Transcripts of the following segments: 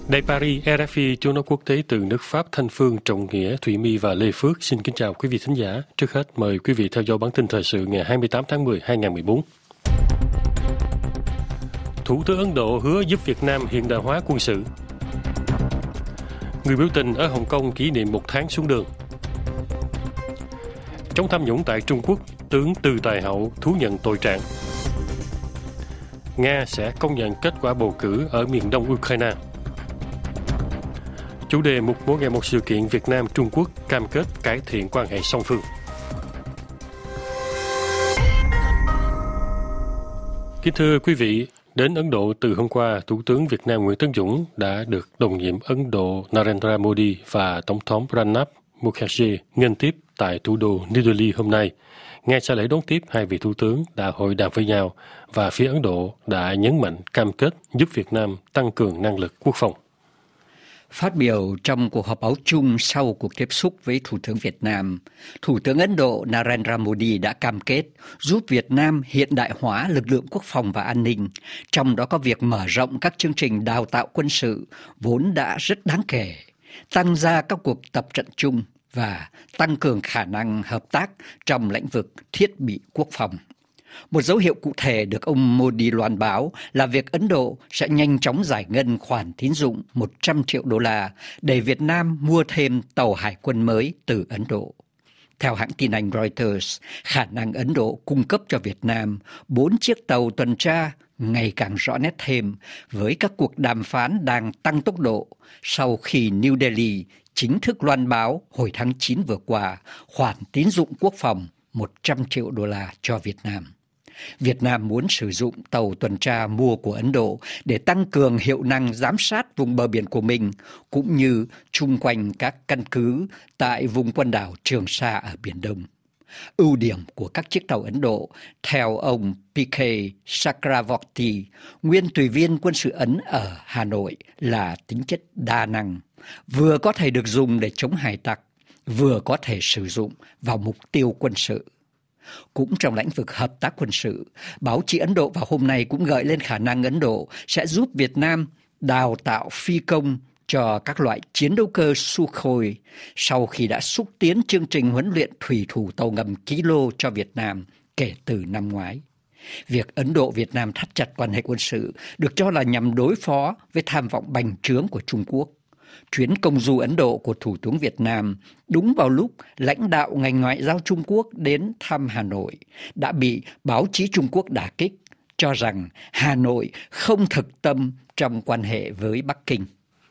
Đài Paris, RFI, Chúa nói quốc tế từ nước Pháp, Thanh Phương, Trọng Nghĩa, Thụy My và Lê Phước xin kính chào quý vị thính giả. Trước hết, mời quý vị theo dõi bản tin thời sự ngày 28 tháng 10, 2014. Thủ tướng Ấn Độ hứa giúp Việt Nam hiện đại hóa quân sự. Người biểu tình ở Hồng Kông kỷ niệm 1 tháng xuống đường. Chống tham nhũng tại Trung Quốc, tướng Từ Tài Hậu thú nhận tội trạng. Nga sẽ công nhận kết quả bầu cử ở miền đông Ukraine. Chủ đề mục mỗi ngày một sự kiện Việt Nam-Trung Quốc cam kết cải thiện quan hệ song phương. Kính thưa quý vị, đến Ấn Độ từ hôm qua, Thủ tướng Việt Nam Nguyễn Tấn Dũng đã được đồng nhiệm Ấn Độ Narendra Modi và Tổng thống Pranab Mukherjee nghênh tiếp tại thủ đô New Delhi hôm nay. Ngay sau lễ đón tiếp, hai vị thủ tướng đã hội đàm với nhau và phía Ấn Độ đã nhấn mạnh cam kết giúp Việt Nam tăng cường năng lực quốc phòng. Phát biểu trong cuộc họp báo chung sau cuộc tiếp xúc với Thủ tướng Việt Nam, Thủ tướng Ấn Độ Narendra Modi đã cam kết giúp Việt Nam hiện đại hóa lực lượng quốc phòng và an ninh, trong đó có việc mở rộng các chương trình đào tạo quân sự vốn đã rất đáng kể, tăng ra các cuộc tập trận chung và tăng cường khả năng hợp tác trong lĩnh vực thiết bị quốc phòng. Một dấu hiệu cụ thể được ông Modi loan báo là việc Ấn Độ sẽ nhanh chóng giải ngân khoản tín dụng 100 triệu đô la để Việt Nam mua thêm tàu hải quân mới từ Ấn Độ. Theo hãng tin Anh Reuters, khả năng Ấn Độ cung cấp cho Việt Nam 4 chiếc tàu tuần tra ngày càng rõ nét thêm với các cuộc đàm phán đang tăng tốc độ sau khi New Delhi chính thức loan báo hồi tháng 9 vừa qua khoản tín dụng quốc phòng 100 triệu đô la cho Việt Nam. Việt Nam muốn sử dụng tàu tuần tra mua của Ấn Độ để tăng cường hiệu năng giám sát vùng bờ biển của mình, cũng như chung quanh các căn cứ tại vùng quần đảo Trường Sa ở Biển Đông. Ưu điểm của các chiếc tàu Ấn Độ, theo ông P.K. Chakravorty, nguyên tùy viên quân sự Ấn ở Hà Nội, là tính chất đa năng, vừa có thể được dùng để chống hải tặc, vừa có thể sử dụng vào mục tiêu quân sự. Cũng trong lĩnh vực hợp tác quân sự, báo chí Ấn Độ vào hôm nay cũng gợi lên khả năng Ấn Độ sẽ giúp Việt Nam đào tạo phi công cho các loại chiến đấu cơ Sukhoi sau khi đã xúc tiến chương trình huấn luyện thủy thủ tàu ngầm Kilo cho Việt Nam kể từ năm ngoái. Việc Ấn Độ-Việt Nam thắt chặt quan hệ quân sự được cho là nhằm đối phó với tham vọng bành trướng của Trung Quốc. Chuyến công du Ấn Độ của Thủ tướng Việt Nam đúng vào lúc lãnh đạo ngành ngoại giao Trung Quốc đến thăm Hà Nội đã bị báo chí Trung Quốc đả kích, cho rằng Hà Nội không thực tâm trong quan hệ với Bắc Kinh.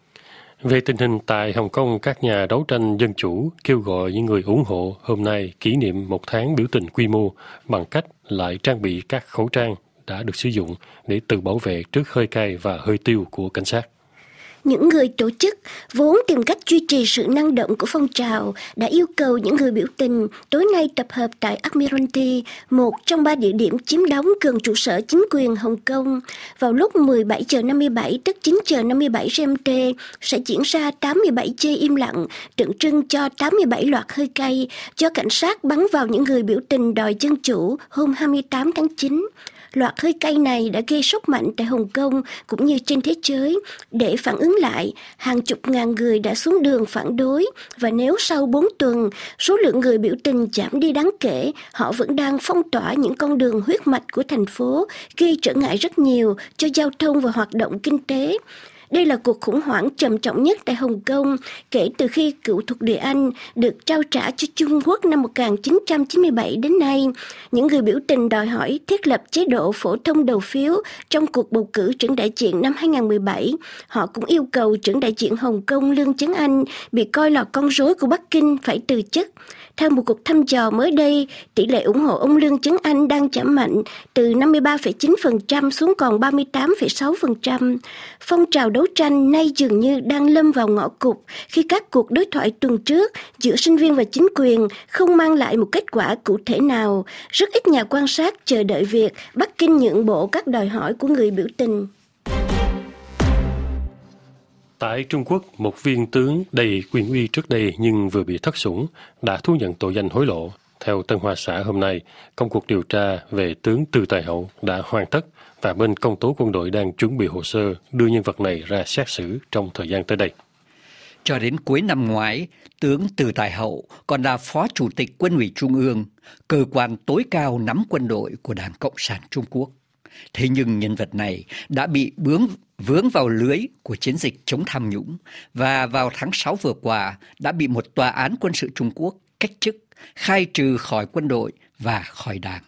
Về tình hình tại Hồng Kông, các nhà đấu tranh dân chủ kêu gọi những người ủng hộ hôm nay kỷ niệm 1 tháng biểu tình quy mô bằng cách lại trang bị các khẩu trang đã được sử dụng để tự bảo vệ trước hơi cay và hơi tiêu của cảnh sát. Những người tổ chức vốn tìm cách duy trì sự năng động của phong trào đã yêu cầu những người biểu tình tối nay tập hợp tại Admiralty, một trong 3 địa điểm chiếm đóng gần trụ sở chính quyền Hồng Kông. Vào lúc 17 giờ 57 tức 9 giờ 57 GMT sẽ diễn ra 87 giây im lặng, tượng trưng cho 87 loạt hơi cay do cảnh sát bắn vào những người biểu tình đòi dân chủ hôm 28 tháng 9. Loạt hơi cay này đã gây sốc mạnh tại Hồng Kông cũng như trên thế giới. Để phản ứng lại, hàng chục ngàn người đã xuống đường phản đối, và nếu sau 4 tuần, số lượng người biểu tình giảm đi đáng kể, họ vẫn đang phong tỏa những con đường huyết mạch của thành phố, gây trở ngại rất nhiều cho giao thông và hoạt động kinh tế. Đây là cuộc khủng hoảng trầm trọng nhất tại Hồng Kông kể từ khi cựu thuộc địa Anh được trao trả cho Trung Quốc năm 1997 đến nay. Những người biểu tình đòi hỏi thiết lập chế độ phổ thông đầu phiếu trong cuộc bầu cử trưởng đại diện năm 2017. Họ cũng yêu cầu trưởng đại diện Hồng Kông Lương Chấn Anh bị coi là con rối của Bắc Kinh phải từ chức. Theo một cuộc thăm dò mới đây, tỷ lệ ủng hộ ông Lương Chấn Anh đang giảm mạnh từ 53,9% xuống còn 38,6%. Phong trào đấu tranh nay dường như đang lâm vào ngõ cụt khi các cuộc đối thoại tuần trước giữa sinh viên và chính quyền không mang lại một kết quả cụ thể nào. Rất ít nhà quan sát chờ đợi việc Bắc Kinh nhượng bộ các đòi hỏi của người biểu tình. Tại Trung Quốc, một viên tướng đầy quyền uy trước đây nhưng vừa bị thất sủng đã thú nhận tội danh hối lộ. Theo Tân Hoa Xã hôm nay, công cuộc điều tra về tướng Từ Tài Hậu đã hoàn tất và bên công tố quân đội đang chuẩn bị hồ sơ đưa nhân vật này ra xét xử trong thời gian tới đây. Cho đến cuối năm ngoái, tướng Từ Tài Hậu còn là Phó Chủ tịch Quân ủy Trung ương, cơ quan tối cao nắm quân đội của Đảng Cộng sản Trung Quốc. Thế nhưng nhân vật này đã bị vướng vào lưới của chiến dịch chống tham nhũng và vào tháng 6 vừa qua đã bị một tòa án quân sự Trung Quốc cách chức, khai trừ khỏi quân đội và khỏi đảng.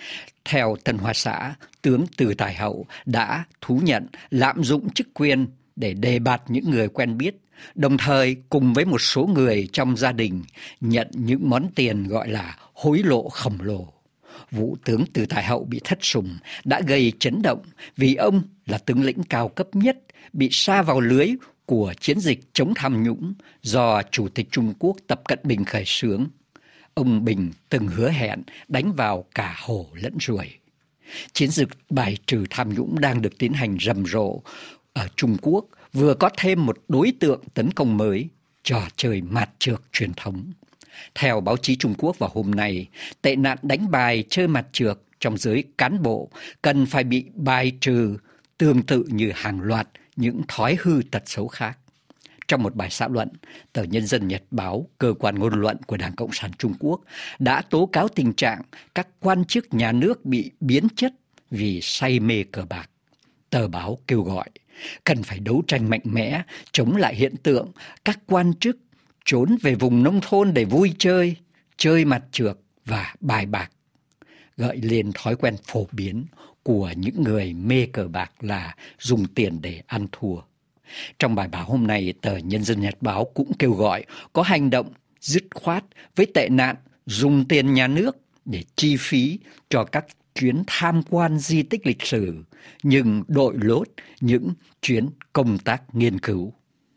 Theo Tân Hoa Xã, tướng Từ Tài Hậu đã thú nhận lạm dụng chức quyền để đề bạt những người quen biết, đồng thời cùng với một số người trong gia đình nhận những món tiền gọi là hối lộ khổng lồ. Vụ tướng Từ Tài Hậu bị thất sủng đã gây chấn động vì ông là tướng lĩnh cao cấp nhất bị sa vào lưới của chiến dịch chống tham nhũng do Chủ tịch Trung Quốc Tập Cận Bình khởi xướng. Ông Bình từng hứa hẹn đánh vào cả hổ lẫn ruồi. Chiến dịch bài trừ tham nhũng đang được tiến hành rầm rộ ở Trung Quốc, vừa có thêm một đối tượng tấn công mới, trò chơi mạt chược truyền thống. Theo báo chí Trung Quốc vào hôm nay, tệ nạn đánh bài chơi mạt chược trong giới cán bộ cần phải bị bài trừ tương tự như hàng loạt những thói hư tật xấu khác. Trong một bài xã luận, tờ Nhân dân Nhật báo, cơ quan ngôn luận của Đảng Cộng sản Trung Quốc, đã tố cáo tình trạng các quan chức nhà nước bị biến chất vì say mê cờ bạc. Tờ báo kêu gọi cần phải đấu tranh mạnh mẽ chống lại hiện tượng các quan chức trốn về vùng nông thôn để vui chơi, chơi mặt trược và bài bạc, gợi lên thói quen phổ biến của những người mê cờ bạc là dùng tiền để ăn thua. Trong bài báo hôm nay, tờ Nhân dân Nhật báo cũng kêu gọi có hành động dứt khoát với tệ nạn dùng tiền nhà nước để chi phí cho các chuyến tham quan di tích lịch sử, nhưng đội lốt những chuyến công tác nghiên cứu.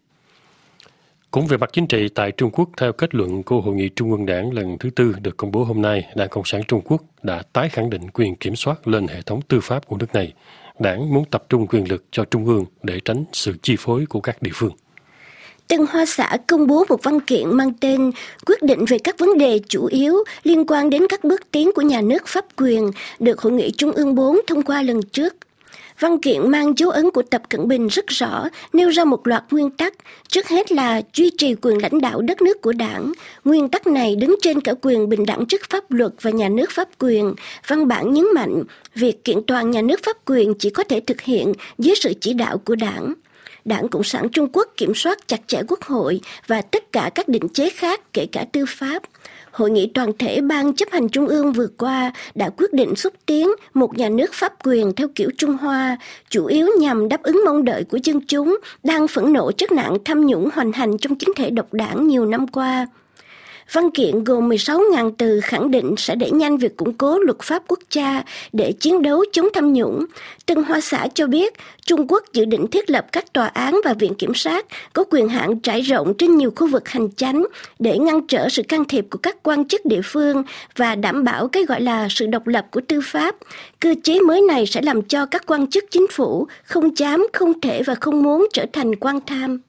Cũng về mặt chính trị, tại Trung Quốc, theo kết luận của Hội nghị Trung ương Đảng lần thứ 4 được công bố hôm nay, Đảng Cộng sản Trung Quốc đã tái khẳng định quyền kiểm soát lên hệ thống tư pháp của nước này. Đảng muốn tập trung quyền lực cho Trung ương để tránh sự chi phối của các địa phương. Tân Hoa Xã công bố một văn kiện mang tên quyết định về các vấn đề chủ yếu liên quan đến các bước tiến của nhà nước pháp quyền được Hội nghị Trung ương 4 thông qua lần trước. Văn kiện mang dấu ấn của Tập Cận Bình rất rõ, nêu ra một loạt nguyên tắc, trước hết là duy trì quyền lãnh đạo đất nước của đảng. Nguyên tắc này đứng trên cả quyền bình đẳng trước pháp luật và nhà nước pháp quyền. Văn bản nhấn mạnh, việc kiện toàn nhà nước pháp quyền chỉ có thể thực hiện dưới sự chỉ đạo của đảng. Đảng Cộng sản Trung Quốc kiểm soát chặt chẽ Quốc hội và tất cả các định chế khác, kể cả tư pháp. Hội nghị toàn thể Ban chấp hành Trung ương vừa qua đã quyết định xúc tiến một nhà nước pháp quyền theo kiểu Trung Hoa, chủ yếu nhằm đáp ứng mong đợi của dân chúng đang phẫn nộ trước nạn tham nhũng hoành hành trong chính thể độc đảng nhiều năm qua. Văn kiện gồm 16.000 từ khẳng định sẽ đẩy nhanh việc củng cố luật pháp quốc gia để chiến đấu chống tham nhũng. Tân Hoa Xã cho biết Trung Quốc dự định thiết lập các tòa án và viện kiểm sát có quyền hạn trải rộng trên nhiều khu vực hành chánh để ngăn trở sự can thiệp của các quan chức địa phương và đảm bảo cái gọi là sự độc lập của tư pháp. Cơ chế mới này sẽ làm cho các quan chức chính phủ không dám, không thể và không muốn trở thành quan tham.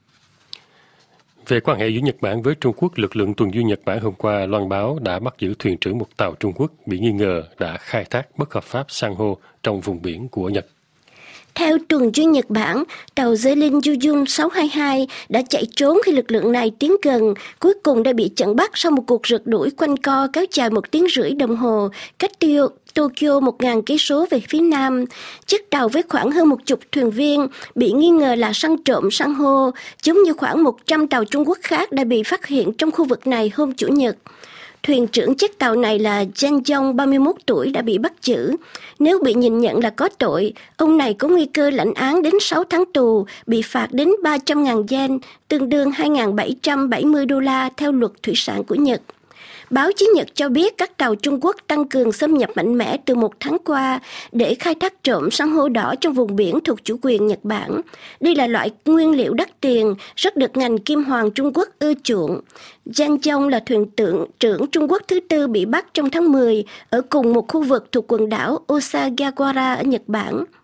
Về quan hệ giữa Nhật Bản với Trung Quốc, lực lượng tuần duyên Nhật Bản hôm qua loan báo đã bắt giữ thuyền trưởng một tàu Trung Quốc bị nghi ngờ đã khai thác bất hợp pháp san hô trong vùng biển của Nhật. Theo tuần duyên Nhật Bản, tàu Zeilin Yujun 622 đã chạy trốn khi lực lượng này tiến gần, cuối cùng đã bị chặn bắt sau một cuộc rượt đuổi quanh co kéo dài 1 tiếng rưỡi đồng hồ, cách Tokyo 1.000 cây số về phía nam. Chiếc tàu với khoảng hơn 10 thuyền viên bị nghi ngờ là săn trộm san hô, giống như khoảng 100 tàu Trung Quốc khác đã bị phát hiện trong khu vực này hôm Chủ nhật. Thuyền trưởng chiếc tàu này là Zhang Yong, 31 tuổi, đã bị bắt giữ. Nếu bị nhìn nhận là có tội, ông này có nguy cơ lãnh án đến 6 tháng tù, bị phạt đến 300.000 yen, tương đương 2.770 đô la theo luật thủy sản của Nhật. Báo chí Nhật cho biết các tàu Trung Quốc tăng cường xâm nhập mạnh mẽ từ 1 tháng qua để khai thác trộm san hô đỏ trong vùng biển thuộc chủ quyền Nhật Bản. Đây là loại nguyên liệu đắt tiền, rất được ngành kim hoàng Trung Quốc ưa chuộng. Zhang Yong là thuyền trưởng Trung Quốc thứ 4 bị bắt trong tháng 10 ở cùng một khu vực thuộc quần đảo Osagawara ở Nhật Bản.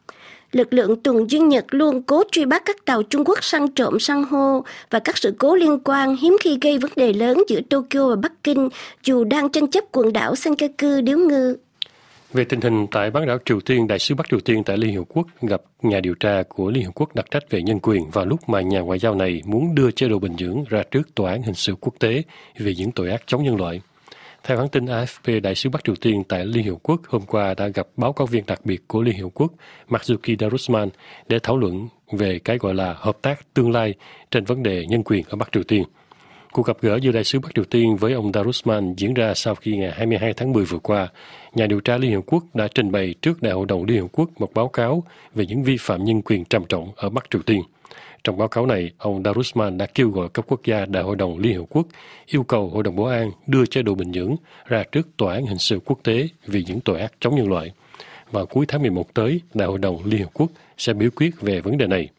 Lực lượng tuần duyên Nhật luôn cố truy bắt các tàu Trung Quốc săn trộm san hô và các sự cố liên quan hiếm khi gây vấn đề lớn giữa Tokyo và Bắc Kinh, dù đang tranh chấp quần đảo Senkaku điếu ngư. Về tình hình tại bán đảo Triều Tiên, Đại sứ Bắc Triều Tiên tại Liên Hiệp Quốc gặp nhà điều tra của Liên Hiệp Quốc đặc trách về nhân quyền vào lúc mà nhà ngoại giao này muốn đưa chế độ Bình Nhưỡng ra trước Tòa án Hình sự Quốc tế vì những tội ác chống nhân loại. Theo hãng tin AFP, Đại sứ Bắc Triều Tiên tại Liên Hiệp Quốc hôm qua đã gặp báo cáo viên đặc biệt của Liên Hiệp Quốc Marzuki Darusman để thảo luận về cái gọi là hợp tác tương lai trên vấn đề nhân quyền ở Bắc Triều Tiên. Cuộc gặp gỡ giữa Đại sứ Bắc Triều Tiên với ông Darusman diễn ra sau khi ngày 22 tháng 10 vừa qua, nhà điều tra Liên Hiệp Quốc đã trình bày trước Đại hội đồng Liên Hiệp Quốc một báo cáo về những vi phạm nhân quyền trầm trọng ở Bắc Triều Tiên. Trong báo cáo này, ông Darusman đã kêu gọi các quốc gia Đại hội đồng Liên Hợp Quốc yêu cầu Hội đồng Bảo an đưa chế độ Bình Nhưỡng ra trước Tòa án Hình sự Quốc tế vì những tội ác chống nhân loại. Vào cuối tháng 11 tới, Đại hội đồng Liên Hợp Quốc sẽ biểu quyết về vấn đề này.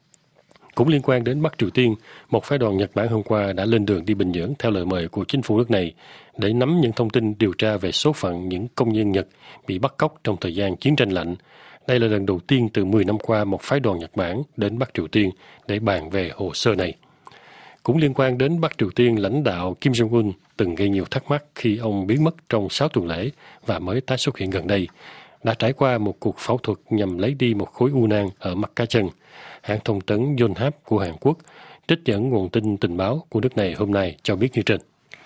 Cũng liên quan đến Bắc Triều Tiên, một phái đoàn Nhật Bản hôm qua đã lên đường đi Bình Nhưỡng theo lời mời của chính phủ nước này để nắm những thông tin điều tra về số phận những công nhân Nhật bị bắt cóc trong thời gian chiến tranh lạnh. Đây là lần đầu tiên từ 10 năm qua một phái đoàn Nhật Bản đến Bắc Triều Tiên để bàn về hồ sơ này. Cũng liên quan đến Bắc Triều Tiên, lãnh đạo Kim Jong-un từng gây nhiều thắc mắc khi ông biến mất trong 6 tuần lễ và mới tái xuất hiện gần đây, đã trải qua một cuộc phẫu thuật nhằm lấy đi một khối u nang ở mắt cá chân. Hãng thông tấn Yonhap của Hàn Quốc trích dẫn nguồn tin tình báo của nước này hôm nay cho biết như trên.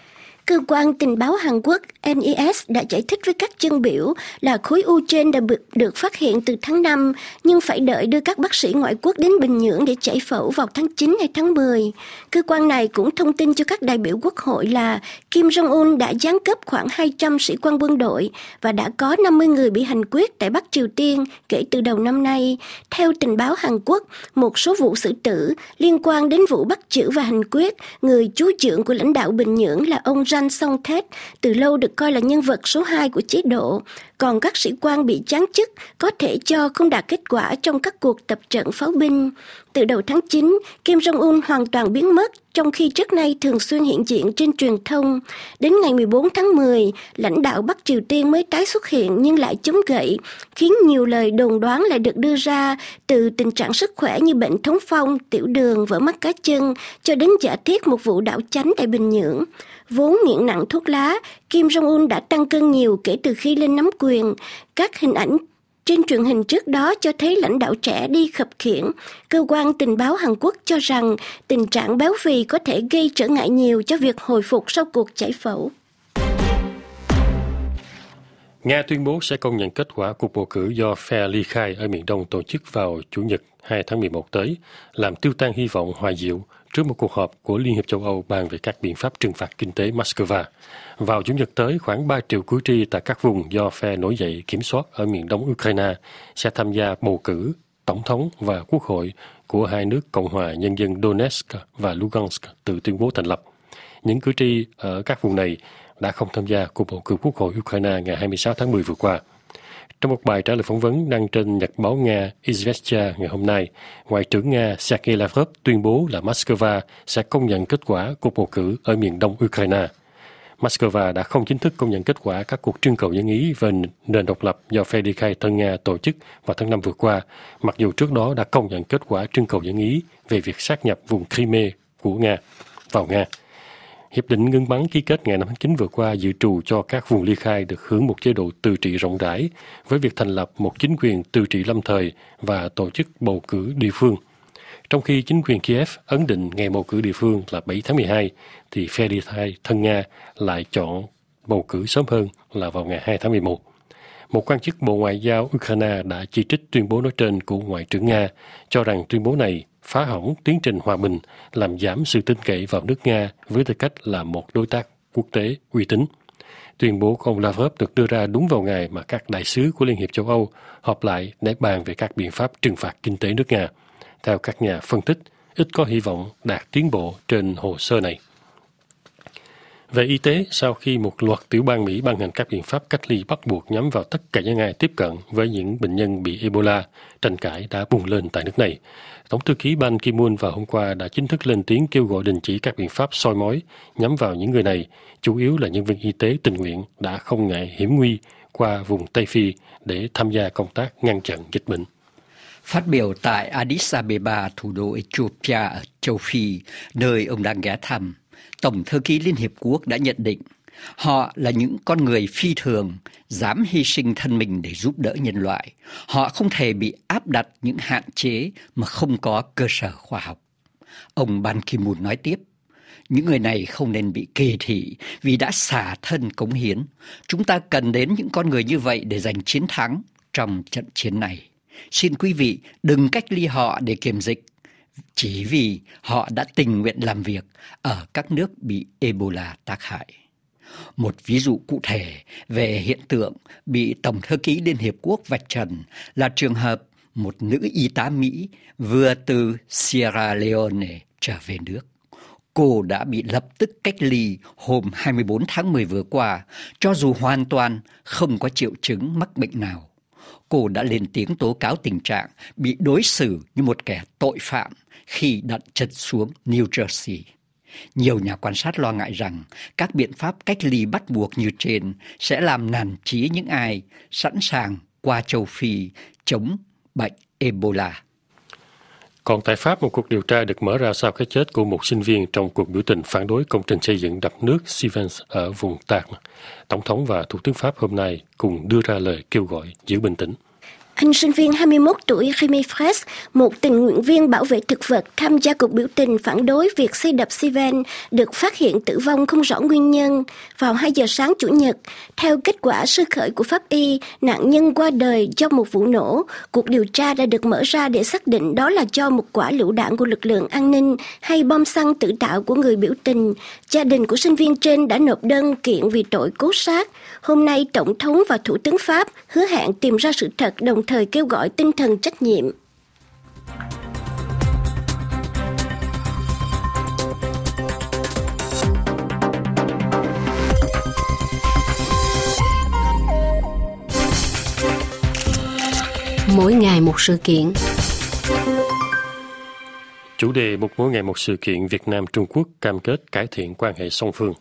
Cơ quan tình báo Hàn Quốc NES đã giải thích với các dân biểu là khối u trên đã được phát hiện từ tháng 5, nhưng phải đợi đưa các bác sĩ ngoại quốc đến Bình Nhưỡng để chạy phẫu vào tháng 9 hay tháng 10. Cơ quan này cũng thông tin cho các đại biểu quốc hội là Kim Jong-un đã giáng cấp khoảng 200 sĩ quan quân đội và đã có 50 người bị hành quyết tại Bắc Triều Tiên kể từ đầu năm nay. Theo tình báo Hàn Quốc, một số vụ xử tử liên quan đến vụ bắt giữ và hành quyết người chú trưởng của lãnh đạo Bình Nhưỡng là ông Jan Song-thet từ lâu được coi là nhân vật số 2 của chế độ, còn các sĩ quan bị giáng chức có thể cho không đạt kết quả trong các cuộc tập trận pháo binh. Từ đầu tháng 9, Kim Jong-un hoàn toàn biến mất, trong khi trước nay thường xuyên hiện diện trên truyền thông. Đến ngày 14 tháng 10, lãnh đạo Bắc Triều Tiên mới tái xuất hiện nhưng lại chống gậy, khiến nhiều lời đồn đoán lại được đưa ra, từ tình trạng sức khỏe như bệnh thống phong, tiểu đường, vỡ mắt cá chân, cho đến giả thiết một vụ đảo chánh tại Bình Nhưỡng. Vốn nghiện nặng thuốc lá, Kim Jong-un đã tăng cân nhiều kể từ khi lên nắm quyền. Các hình ảnh trên truyền hình trước đó cho thấy lãnh đạo trẻ đi khập khiễng. Cơ quan tình báo Hàn Quốc cho rằng tình trạng béo phì có thể gây trở ngại nhiều cho việc hồi phục sau cuộc chạy phẫu. Nga tuyên bố sẽ công nhận kết quả cuộc bầu cử do phe ly khai ở miền Đông tổ chức vào Chủ nhật 2 tháng 11 tới, làm tiêu tan hy vọng hòa dịu trước một cuộc họp của Liên hiệp châu Âu bàn về các biện pháp trừng phạt kinh tế Moscow. Vào Chủ nhật tới, khoảng 3 triệu cử tri tại các vùng do phe nổi dậy kiểm soát ở miền đông Ukraine sẽ tham gia bầu cử tổng thống và quốc hội của hai nước Cộng hòa Nhân dân Donetsk và Lugansk tự tuyên bố thành lập. Những cử tri ở các vùng này đã không tham gia cuộc bầu cử quốc hội Ukraine ngày 26 tháng 10 vừa qua. Trong một bài trả lời phỏng vấn đăng trên nhật báo Nga Izvestia ngày hôm nay, Ngoại trưởng Nga Sergei Lavrov tuyên bố là Moscow sẽ công nhận kết quả cuộc bầu cử ở miền đông Ukraine. Moscow đã không chính thức công nhận kết quả các cuộc trưng cầu dân ý về nền độc lập do phe ly khai thân Nga tổ chức vào tháng 5 vừa qua, mặc dù trước đó đã công nhận kết quả trưng cầu dân ý về việc sáp nhập vùng Crimea của Nga vào Nga. Hiệp định ngưng bắn ký kết ngày 5 tháng 9 vừa qua dự trù cho các vùng ly khai được hưởng một chế độ tự trị rộng rãi với việc thành lập một chính quyền tự trị lâm thời và tổ chức bầu cử địa phương. Trong khi chính quyền Kiev ấn định ngày bầu cử địa phương là 7 tháng 12, thì phe ly khai thân Nga lại chọn bầu cử sớm hơn là vào ngày 2 tháng 11. Một quan chức Bộ Ngoại giao Ukraine đã chỉ trích tuyên bố nói trên của Ngoại trưởng Nga, cho rằng tuyên bố này phá hỏng tiến trình hòa bình, làm giảm sự tin cậy vào nước Nga với tư cách là một đối tác quốc tế uy tín. Tuyên bố của ông Lavrov được đưa ra đúng vào ngày mà các đại sứ của Liên hiệp châu Âu họp lại để bàn về các biện pháp trừng phạt kinh tế nước Nga. Theo các nhà phân tích, ít có hy vọng đạt tiến bộ trên hồ sơ này. Về y tế, sau khi một loạt tiểu bang Mỹ ban hành các biện pháp cách ly bắt buộc nhắm vào tất cả những ai tiếp cận với những bệnh nhân bị Ebola, tranh cãi đã bùng lên tại nước này. Tổng thư ký Ban Ki-moon vào hôm qua đã chính thức lên tiếng kêu gọi đình chỉ các biện pháp soi mói nhắm vào những người này, chủ yếu là nhân viên y tế tình nguyện đã không ngại hiểm nguy qua vùng Tây Phi để tham gia công tác ngăn chặn dịch bệnh. Phát biểu tại Addis Abeba, thủ đô Ethiopia ở châu Phi, nơi ông đang ghé thăm, Tổng thư ký Liên Hiệp Quốc đã nhận định họ là những con người phi thường, dám hy sinh thân mình để giúp đỡ nhân loại. Họ không thể bị áp đặt những hạn chế mà không có cơ sở khoa học. Ông Ban Ki-moon nói tiếp, những người này không nên bị kỳ thị vì đã xả thân cống hiến. Chúng ta cần đến những con người như vậy để giành chiến thắng trong trận chiến này. Xin quý vị đừng cách ly họ để kiểm dịch, chỉ vì họ đã tình nguyện làm việc ở các nước bị Ebola tác hại. Một ví dụ cụ thể về hiện tượng bị Tổng thư ký Liên Hiệp Quốc vạch trần là trường hợp một nữ y tá Mỹ vừa từ Sierra Leone trở về nước. Cô đã bị lập tức cách ly hôm 24 tháng 10 vừa qua, cho dù hoàn toàn không có triệu chứng mắc bệnh nào. Cô đã lên tiếng tố cáo tình trạng bị đối xử như một kẻ tội phạm khi đặt chân xuống New Jersey. Nhiều nhà quan sát lo ngại rằng các biện pháp cách ly bắt buộc như trên sẽ làm nản chí những ai sẵn sàng qua châu Phi chống bệnh Ebola. Còn tại Pháp, một cuộc điều tra được mở ra sau cái chết của một sinh viên trong cuộc biểu tình phản đối công trình xây dựng đập nước Sivens ở vùng Tarn. Tổng thống và Thủ tướng Pháp hôm nay cùng đưa ra lời kêu gọi giữ bình tĩnh. Anh sinh viên 21 tuổi Rémi Fraisse, một tình nguyện viên bảo vệ thực vật tham gia cuộc biểu tình phản đối việc xây đập Sivens, được phát hiện tử vong không rõ nguyên nhân vào 2 giờ sáng Chủ nhật. Theo kết quả sơ khởi của pháp y, nạn nhân qua đời do một vụ nổ. Cuộc điều tra đã được mở ra để xác định đó là do một quả lựu đạn của lực lượng an ninh hay bom xăng tự tạo của người biểu tình. Gia đình của sinh viên trên đã nộp đơn kiện vì tội cố sát. Hôm nay, Tổng thống và Thủ tướng Pháp hứa hẹn tìm ra sự thật, đồng thời kêu gọi tinh thần trách nhiệm. Mỗi ngày một sự kiện. Chủ đề một mỗi ngày một sự kiện, Việt Nam Trung Quốc cam kết cải thiện quan hệ song phương.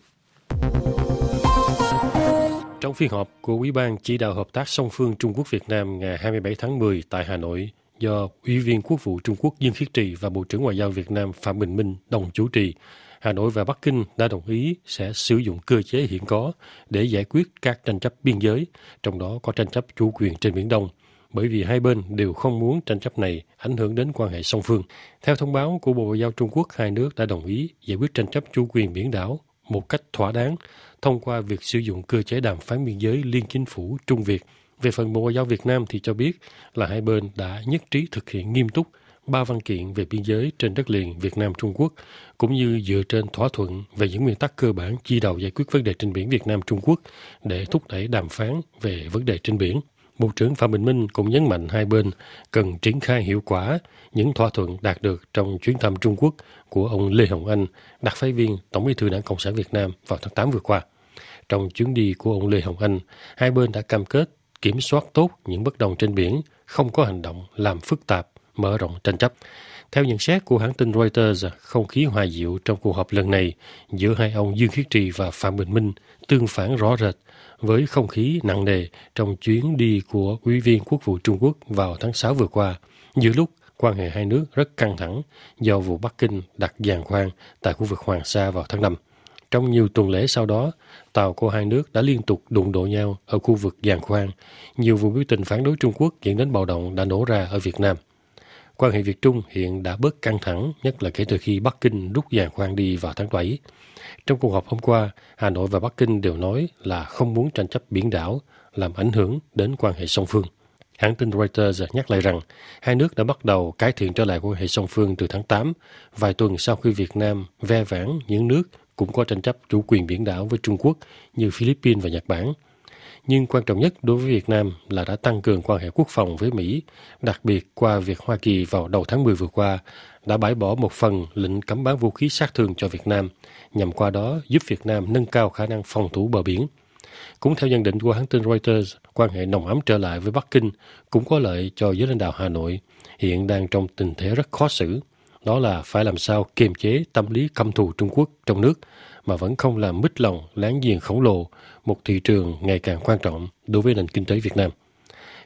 Trong phiên họp của Ủy ban chỉ đạo hợp tác song phương Trung Quốc Việt Nam ngày 27 tháng 10 tại Hà Nội, do Ủy viên Quốc vụ Trung Quốc Dương Khiết Trì và Bộ trưởng Ngoại giao Việt Nam Phạm Bình Minh đồng chủ trì, Hà Nội và Bắc Kinh đã đồng ý sẽ sử dụng cơ chế hiện có để giải quyết các tranh chấp biên giới, trong đó có tranh chấp chủ quyền trên Biển Đông, bởi vì hai bên đều không muốn tranh chấp này ảnh hưởng đến quan hệ song phương. Theo thông báo của Bộ Ngoại giao Trung Quốc, hai nước đã đồng ý giải quyết tranh chấp chủ quyền biển đảo một cách thỏa đáng thông qua việc sử dụng cơ chế đàm phán biên giới liên chính phủ Trung Việt. Về phần Bộ Ngoại giao Việt Nam thì cho biết là hai bên đã nhất trí thực hiện nghiêm túc 3 văn kiện về biên giới trên đất liền Việt Nam-Trung Quốc, cũng như dựa trên thỏa thuận về những nguyên tắc cơ bản chỉ đạo giải quyết vấn đề trên biển Việt Nam-Trung Quốc để thúc đẩy đàm phán về vấn đề trên biển. Bộ trưởng Phạm Bình Minh cũng nhấn mạnh hai bên cần triển khai hiệu quả những thỏa thuận đạt được trong chuyến thăm Trung Quốc của ông Lê Hồng Anh, đặc phái viên Tổng Bí thư Đảng Cộng sản Việt Nam vào tháng 8 vừa qua. Trong chuyến đi của ông Lê Hồng Anh, hai bên đã cam kết kiểm soát tốt những bất đồng trên biển, không có hành động làm phức tạp, mở rộng tranh chấp. Theo nhận xét của hãng tin Reuters, không khí hòa dịu trong cuộc họp lần này giữa hai ông Dương Khiết Trì và Phạm Bình Minh tương phản rõ rệt với không khí nặng nề trong chuyến đi của Ủy viên Quốc vụ Trung Quốc vào tháng 6 vừa qua, giữa lúc quan hệ hai nước rất căng thẳng do vụ Bắc Kinh đặt giàn khoan tại khu vực Hoàng Sa vào tháng 5. Trong nhiều tuần lễ sau đó, tàu của hai nước đã liên tục đụng độ nhau ở khu vực giàn khoan. Nhiều vụ biểu tình phản đối Trung Quốc dẫn đến bạo động đã nổ ra ở Việt Nam. Quan hệ Việt-Trung hiện đã bớt căng thẳng, nhất là kể từ khi Bắc Kinh rút giàn khoan đi vào tháng 7. Trong cuộc họp hôm qua, Hà Nội và Bắc Kinh đều nói là không muốn tranh chấp biển đảo làm ảnh hưởng đến quan hệ song phương. Hãng tin Reuters nhắc lại rằng hai nước đã bắt đầu cải thiện trở lại quan hệ song phương từ tháng 8, vài tuần sau khi Việt Nam ve vãn những nước cũng có tranh chấp chủ quyền biển đảo với Trung Quốc như Philippines và Nhật Bản. Nhưng quan trọng nhất đối với Việt Nam là đã tăng cường quan hệ quốc phòng với Mỹ, đặc biệt qua việc Hoa Kỳ vào đầu tháng 10 vừa qua đã bãi bỏ một phần lệnh cấm bán vũ khí sát thương cho Việt Nam, nhằm qua đó giúp Việt Nam nâng cao khả năng phòng thủ bờ biển. Cũng theo nhận định của hãng tin Reuters, quan hệ nồng ấm trở lại với Bắc Kinh cũng có lợi cho giới lãnh đạo Hà Nội, hiện đang trong tình thế rất khó xử. Đó là phải làm sao kiềm chế tâm lý căm thù Trung Quốc trong nước, mà vẫn không làm mít lòng láng giềng khổng lồ, một thị trường ngày càng quan trọng đối với nền kinh tế Việt Nam.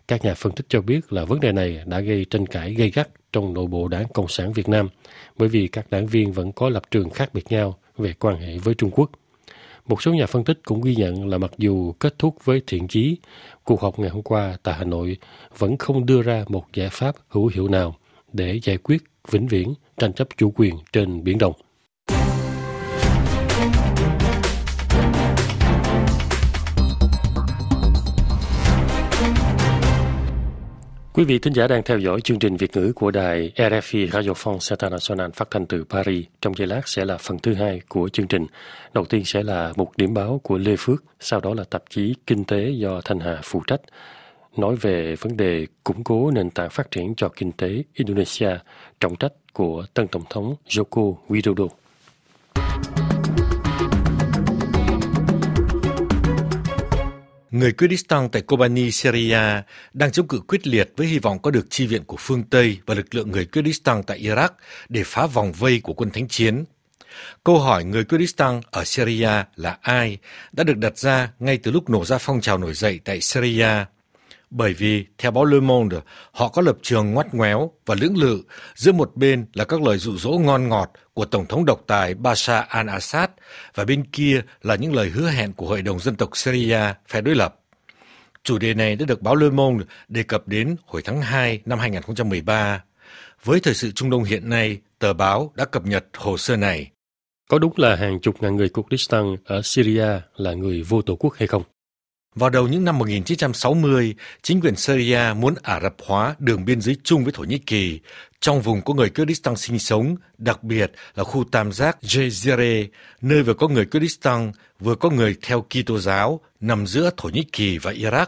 Các nhà phân tích cho biết là vấn đề này đã gây tranh cãi gay gắt trong nội bộ Đảng Cộng sản Việt Nam, bởi vì các đảng viên vẫn có lập trường khác biệt nhau về quan hệ với Trung Quốc. Một số nhà phân tích cũng ghi nhận là mặc dù kết thúc với thiện chí, cuộc họp ngày hôm qua tại Hà Nội vẫn không đưa ra một giải pháp hữu hiệu nào để giải quyết vĩnh viễn tranh chấp chủ quyền trên Biển Đông. Quý vị thính giả đang theo dõi chương trình Việt ngữ của đài RFI Radio France International phát thanh từ Paris. Trong giây lát sẽ là phần thứ hai của chương trình. Đầu tiên sẽ là một điểm báo của Lê Phước, sau đó là tạp chí Kinh tế do Thanh Hà phụ trách, nói về vấn đề củng cố nền tảng phát triển cho kinh tế Indonesia, trọng trách của tân Tổng thống Joko Widodo. Người Kurdistan tại Kobani, Syria đang chống cự quyết liệt với hy vọng có được chi viện của phương Tây và lực lượng người Kurdistan tại Iraq để phá vòng vây của quân thánh chiến. Câu hỏi người Kurdistan ở Syria là ai đã được đặt ra ngay từ lúc nổ ra phong trào nổi dậy tại Syria. Bởi vì, theo báo Le Monde, họ có lập trường ngoắt ngoéo và lưỡng lự, giữa một bên là các lời dụ dỗ ngon ngọt của Tổng thống độc tài Bashar al-Assad và bên kia là những lời hứa hẹn của Hội đồng Dân tộc Syria phe đối lập. Chủ đề này đã được báo Le Monde đề cập đến hồi tháng 2 năm 2013. Với thời sự Trung Đông hiện nay, tờ báo đã cập nhật hồ sơ này. Có đúng là hàng chục ngàn người Kurdistan ở Syria là người vô tổ quốc hay không? Vào đầu những năm 1960, chính quyền Syria muốn Ả Rập hóa đường biên giới chung với Thổ Nhĩ Kỳ, trong vùng có người Kurdistan sinh sống, đặc biệt là khu tam giác Jezire, nơi vừa có người Kurdistan, vừa có người theo Kitô giáo, nằm giữa Thổ Nhĩ Kỳ và Iraq.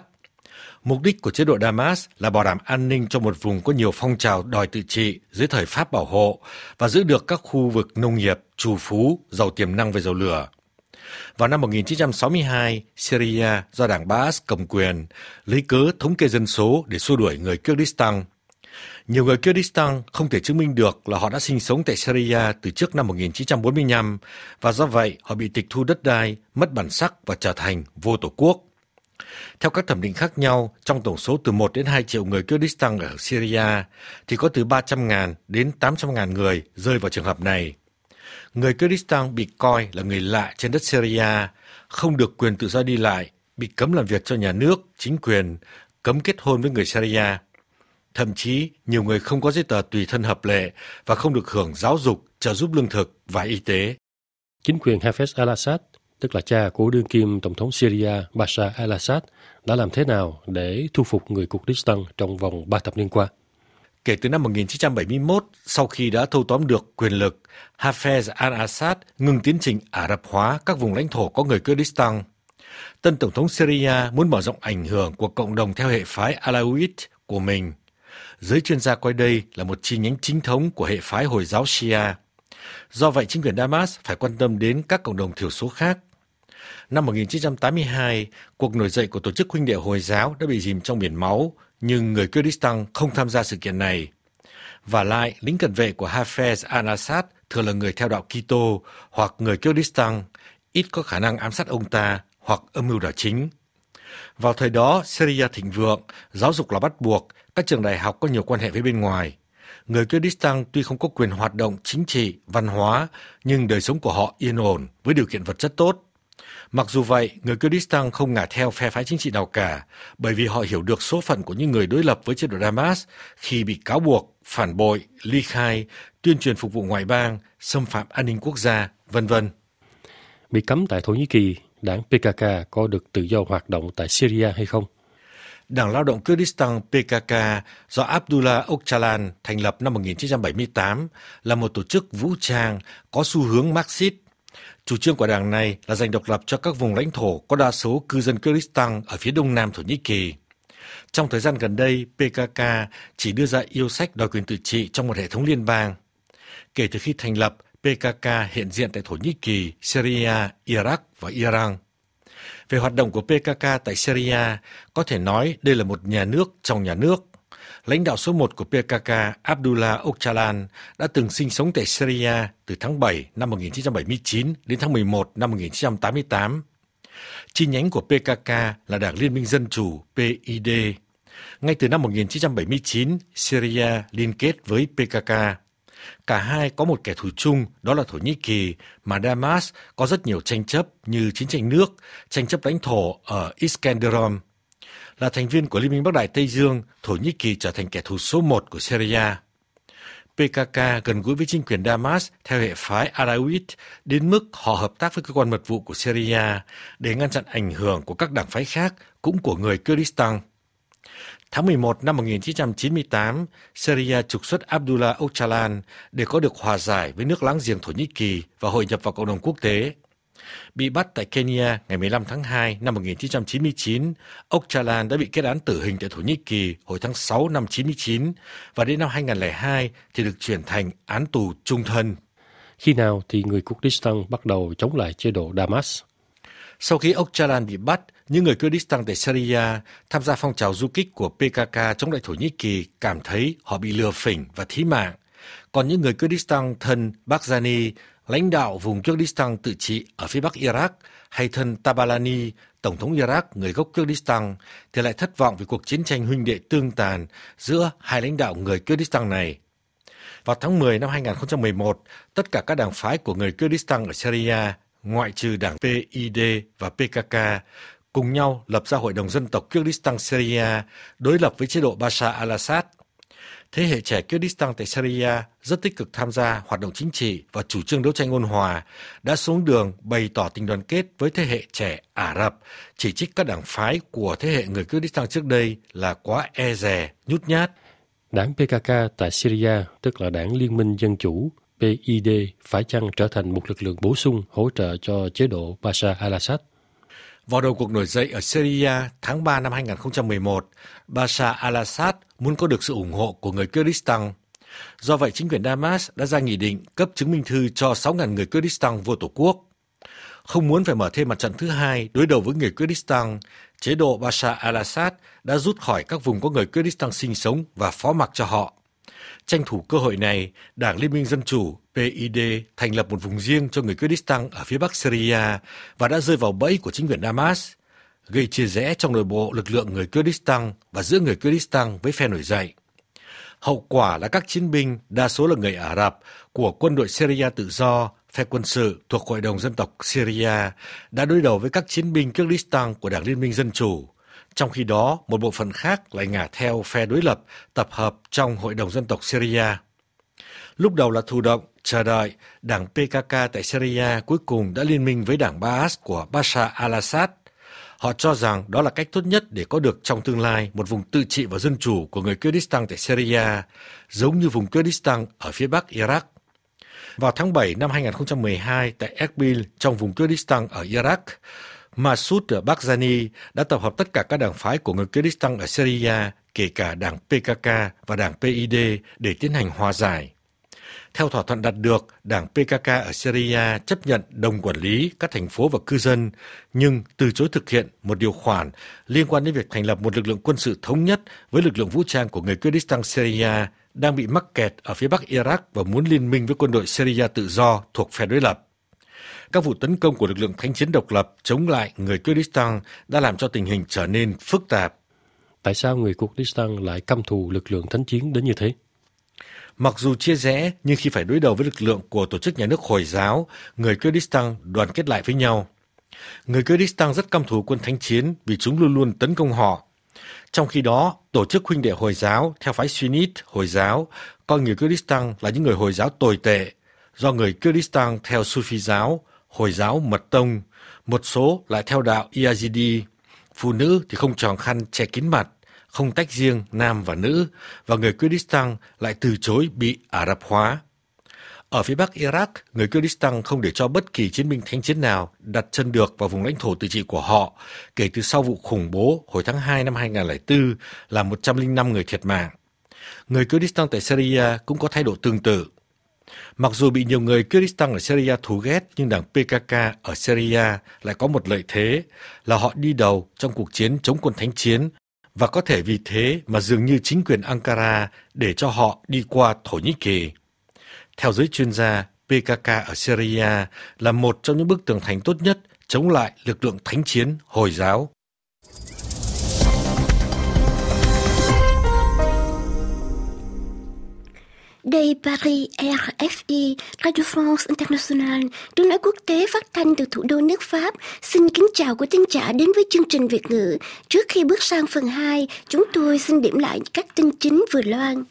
Mục đích của chế độ Damas là bảo đảm an ninh cho một vùng có nhiều phong trào đòi tự trị dưới thời Pháp bảo hộ và giữ được các khu vực nông nghiệp, trù phú, giàu tiềm năng về dầu lửa. Vào năm 1962, Syria do đảng Baas cầm quyền, lấy cớ thống kê dân số để xua đuổi người Kurdistan. Nhiều người Kurdistan không thể chứng minh được là họ đã sinh sống tại Syria từ trước năm 1945 và do vậy họ bị tịch thu đất đai, mất bản sắc và trở thành vô tổ quốc. Theo các thẩm định khác nhau, trong tổng số từ 1 đến 2 triệu người Kurdistan ở Syria thì có từ 300.000 đến 800.000 người rơi vào trường hợp này. Người Kurdistan bị coi là người lạ trên đất Syria, không được quyền tự do đi lại, bị cấm làm việc cho nhà nước, chính quyền, cấm kết hôn với người Syria. Thậm chí, nhiều người không có giấy tờ tùy thân hợp lệ và không được hưởng giáo dục, trợ giúp lương thực và y tế. Chính quyền Hafez al-Assad, tức là cha của đương kim Tổng thống Syria Bashar al-Assad, đã làm thế nào để thu phục người Kurdistan trong vòng 3 thập niên qua? Kể từ năm 1971, sau khi đã thâu tóm được quyền lực, Hafez al-Assad ngừng tiến trình Ả Rập hóa các vùng lãnh thổ có người Kurdistan. Tân Tổng thống Syria muốn mở rộng ảnh hưởng của cộng đồng theo hệ phái Alawite của mình. Giới chuyên gia coi đây là một chi nhánh chính thống của hệ phái Hồi giáo Shia. Do vậy, chính quyền Damas phải quan tâm đến các cộng đồng thiểu số khác. Năm 1982, cuộc nổi dậy của Tổ chức Huynh đệ Hồi giáo đã bị chìm trong biển máu, nhưng người Kurdistan không tham gia sự kiện này. Và lại, lính cận vệ của Hafez al-Assad thường là người theo đạo Kitô hoặc người Kurdistan, ít có khả năng ám sát ông ta hoặc âm mưu đảo chính. Vào thời đó, Syria thịnh vượng, giáo dục là bắt buộc, các trường đại học có nhiều quan hệ với bên ngoài. Người Kurdistan tuy không có quyền hoạt động chính trị, văn hóa, nhưng đời sống của họ yên ổn với điều kiện vật chất tốt. Mặc dù vậy, người Kurdistan không ngả theo phe phái chính trị nào cả, bởi vì họ hiểu được số phận của những người đối lập với chế độ Damas khi bị cáo buộc, phản bội, ly khai, tuyên truyền phục vụ ngoại bang, xâm phạm an ninh quốc gia, v.v. Bị cấm tại Thổ Nhĩ Kỳ, đảng PKK có được tự do hoạt động tại Syria hay không? Đảng Lao động Kurdistan PKK do Abdullah Öcalan thành lập năm 1978 là một tổ chức vũ trang có xu hướng Marxist. Chủ trương của đảng này là giành độc lập cho các vùng lãnh thổ có đa số cư dân Kurdistan ở phía đông nam Thổ Nhĩ Kỳ. Trong thời gian gần đây, PKK chỉ đưa ra yêu sách đòi quyền tự trị trong một hệ thống liên bang. Kể từ khi thành lập, PKK hiện diện tại Thổ Nhĩ Kỳ, Syria, Iraq và Iran. Về hoạt động của PKK tại Syria, có thể nói đây là một nhà nước trong nhà nước. Lãnh đạo số 1 của PKK, Abdullah Öcalan, đã từng sinh sống tại Syria từ tháng 7 năm 1979 đến tháng 11 năm 1988. Chi nhánh của PKK là Đảng Liên minh Dân chủ PID. Ngay từ năm 1979, Syria liên kết với PKK. Cả hai có một kẻ thù chung, đó là Thổ Nhĩ Kỳ, mà Damas có rất nhiều tranh chấp như chiến tranh nước, tranh chấp lãnh thổ ở Iskenderun. Là thành viên của Liên minh Bắc Đại Tây Dương, Thổ Nhĩ Kỳ trở thành kẻ thù số 1 của Syria. PKK gần gũi với chính quyền Damas theo hệ phái Alawite đến mức họ hợp tác với cơ quan mật vụ của Syria để ngăn chặn ảnh hưởng của các đảng phái khác cũng của người Kurdistan. Tháng 11 năm 1998, Syria trục xuất Abdullah Öcalan để có được hòa giải với nước láng giềng Thổ Nhĩ Kỳ và hội nhập vào cộng đồng quốc tế. Bị bắt tại Kenya ngày 15 tháng 2 năm 1999, Öcalan đã bị kết án tử hình tại Thổ Nhĩ Kỳ hồi tháng 6 năm 99 và đến năm 2002 thì được chuyển thành án tù chung thân. Khi nào thì người Kurdistan bắt đầu chống lại chế độ Damas? Sau khi Öcalan bị bắt, những người Kurdistan tại Syria tham gia phong trào du kích của PKK chống lại Thổ Nhĩ Kỳ cảm thấy họ bị lừa phỉnh và thí mạng. Còn những người Kurdistan thân Barzani, lãnh đạo vùng Kurdistan tự trị ở phía bắc Iraq, hay thân Tabalani, Tổng thống Iraq người gốc Kurdistan, thì lại thất vọng vì cuộc chiến tranh huynh đệ tương tàn giữa hai lãnh đạo người Kurdistan này. Vào tháng 10 năm 2011, tất cả các đảng phái của người Kurdistan ở Syria, ngoại trừ đảng PID và PKK, cùng nhau lập ra Hội đồng Dân tộc Kurdistan Syria đối lập với chế độ Bashar al-Assad. Thế hệ trẻ Kurdistan tại Syria rất tích cực tham gia hoạt động chính trị và chủ trương đấu tranh ôn hòa, đã xuống đường bày tỏ tình đoàn kết với thế hệ trẻ Ả Rập, chỉ trích các đảng phái của thế hệ người Kurdistan trước đây là quá e dè, nhút nhát. Đảng PKK tại Syria, tức là Đảng Liên minh Dân chủ, PID, phải chăng trở thành một lực lượng bổ sung hỗ trợ cho chế độ Bashar al-Assad? Vào đầu cuộc nổi dậy ở Syria tháng 3 năm 2011, Bashar al-Assad muốn có được sự ủng hộ của người Kurdistan. Do vậy, chính quyền Damas đã ra nghị định cấp chứng minh thư cho 6.000 người Kurdistan vô tổ quốc. Không muốn phải mở thêm mặt trận thứ hai đối đầu với người Kurdistan, chế độ Bashar al-Assad đã rút khỏi các vùng có người Kurdistan sinh sống và phó mặc cho họ. Tranh thủ cơ hội này, Đảng Liên minh Dân chủ PID thành lập một vùng riêng cho người Kurdistan ở phía bắc Syria và đã rơi vào bẫy của chính quyền Damas, gây chia rẽ trong nội bộ lực lượng người Kurdistan và giữa người Kurdistan với phe nổi dậy. Hậu quả là các chiến binh, đa số là người Ả Rập, của quân đội Syria tự do, phe quân sự thuộc Hội đồng Dân tộc Syria, đã đối đầu với các chiến binh Kurdistan của Đảng Liên minh Dân chủ. Trong khi đó, một bộ phận khác lại ngả theo phe đối lập, tập hợp trong Hội đồng Dân tộc Syria. Lúc đầu là thụ động, chờ đợi, đảng PKK tại Syria cuối cùng đã liên minh với đảng Ba'ath của Bashar al-Assad. Họ cho rằng đó là cách tốt nhất để có được trong tương lai một vùng tự trị và dân chủ của người Kurdistan tại Syria, giống như vùng Kurdistan ở phía bắc Iraq. Vào tháng 7 năm 2012 tại Erbil trong vùng Kurdistan ở Iraq, Masoud Barzani đã tập hợp tất cả các đảng phái của người Kurdistan ở Syria, kể cả đảng PKK và đảng PID để tiến hành hòa giải. Theo thỏa thuận đạt được, đảng PKK ở Syria chấp nhận đồng quản lý các thành phố và cư dân, nhưng từ chối thực hiện một điều khoản liên quan đến việc thành lập một lực lượng quân sự thống nhất với lực lượng vũ trang của người Kurdistan Syria đang bị mắc kẹt ở phía bắc Iraq và muốn liên minh với quân đội Syria tự do thuộc phe đối lập. Các vụ tấn công của lực lượng thánh chiến độc lập chống lại người Kurdistan đã làm cho tình hình trở nên phức tạp. Tại sao người Kurdistan lại căm thù lực lượng thánh chiến đến như thế? Mặc dù chia rẽ, nhưng khi phải đối đầu với lực lượng của tổ chức nhà nước Hồi giáo, người Kurdistan đoàn kết lại với nhau. Người Kurdistan rất căm thù quân thánh chiến vì chúng luôn luôn tấn công họ. Trong khi đó, tổ chức huynh đệ Hồi giáo theo phái Sunnite Hồi giáo coi người Kurdistan là những người Hồi giáo tồi tệ, do người Kurdistan theo Sufi giáo, Hồi giáo Mật Tông, một số lại theo đạo Yazidi. Phụ nữ thì không tròn khăn che kín mặt, không tách riêng nam và nữ, và người Kurdistan lại từ chối bị Ả Rập hóa. Ở phía bắc Iraq, người Kurdistan không để cho bất kỳ chiến binh thánh chiến nào đặt chân được vào vùng lãnh thổ tự trị của họ, kể từ sau vụ khủng bố hồi tháng 2 năm 2004 làm 105 người thiệt mạng. Người Kurdistan tại Syria cũng có thái độ tương tự. Mặc dù bị nhiều người Kurdistan ở Syria thù ghét, nhưng đảng PKK ở Syria lại có một lợi thế là họ đi đầu trong cuộc chiến chống quân thánh chiến, và có thể vì thế mà dường như chính quyền Ankara để cho họ đi qua Thổ Nhĩ Kỳ. Theo giới chuyên gia, PKK ở Syria là một trong những bức tường thành tốt nhất chống lại lực lượng thánh chiến Hồi giáo. Đây Paris, RFI, Radio France International, tiếng nói quốc tế phát thanh từ thủ đô nước Pháp. Xin kính chào quý thính giả đến với chương trình Việt ngữ. Trước khi bước sang phần 2, chúng tôi xin điểm lại các tin chính vừa loan.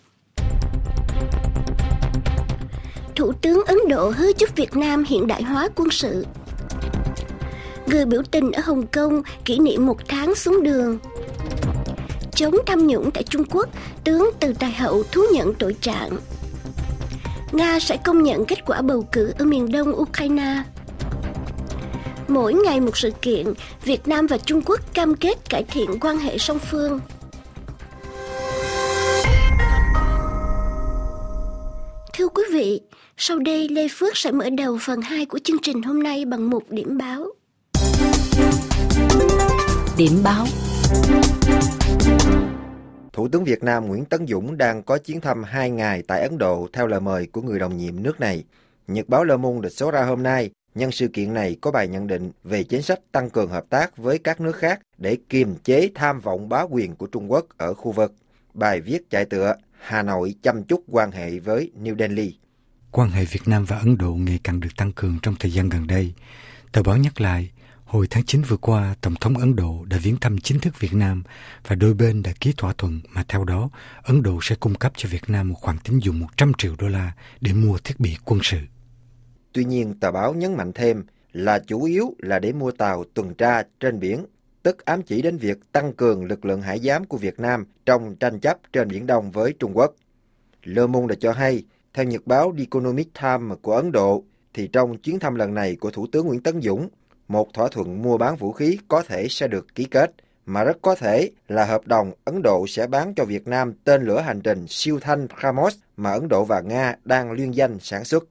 Thủ tướng Ấn Độ hứa giúp Việt Nam hiện đại hóa quân sự. Người biểu tình ở Hồng Kông kỷ niệm 1 tháng xuống đường. Chống tham nhũng tại Trung Quốc, tướng Từ Tài Hậu thú nhận tội trạng. Nga sẽ công nhận kết quả bầu cử ở miền đông Ukraine. Mỗi ngày một sự kiện, Việt Nam và Trung Quốc cam kết cải thiện quan hệ song phương. Thưa quý vị, sau đây Lê Phước sẽ mở đầu phần 2 của chương trình hôm nay bằng một điểm báo. Điểm báo. Thủ tướng Việt Nam Nguyễn Tấn Dũng đang có chuyến thăm 2 ngày tại Ấn Độ theo lời mời của người đồng nhiệm nước này. Nhật báo Le Monde số ra hôm nay, nhân sự kiện này có bài nhận định về chính sách tăng cường hợp tác với các nước khác để kiềm chế tham vọng bá quyền của Trung Quốc ở khu vực. Bài viết chạy tựa Hà Nội chăm chút quan hệ với New Delhi. Quan hệ Việt Nam và Ấn Độ ngày càng được tăng cường trong thời gian gần đây. Tờ báo nhắc lại, hồi tháng 9 vừa qua, Tổng thống Ấn Độ đã viếng thăm chính thức Việt Nam và đôi bên đã ký thỏa thuận mà theo đó, Ấn Độ sẽ cung cấp cho Việt Nam một khoản tín dụng 100 triệu đô la để mua thiết bị quân sự. Tuy nhiên, tờ báo nhấn mạnh thêm là chủ yếu là để mua tàu tuần tra trên biển, tức ám chỉ đến việc tăng cường lực lượng hải giám của Việt Nam trong tranh chấp trên Biển Đông với Trung Quốc. Le Monde đã cho hay, theo nhật báo The Economic Times của Ấn Độ, thì trong chuyến thăm lần này của Thủ tướng Nguyễn Tấn Dũng, một thỏa thuận mua bán vũ khí có thể sẽ được ký kết, mà rất có thể là hợp đồng Ấn Độ sẽ bán cho Việt Nam tên lửa hành trình siêu thanh BrahMos mà Ấn Độ và Nga đang liên danh sản xuất.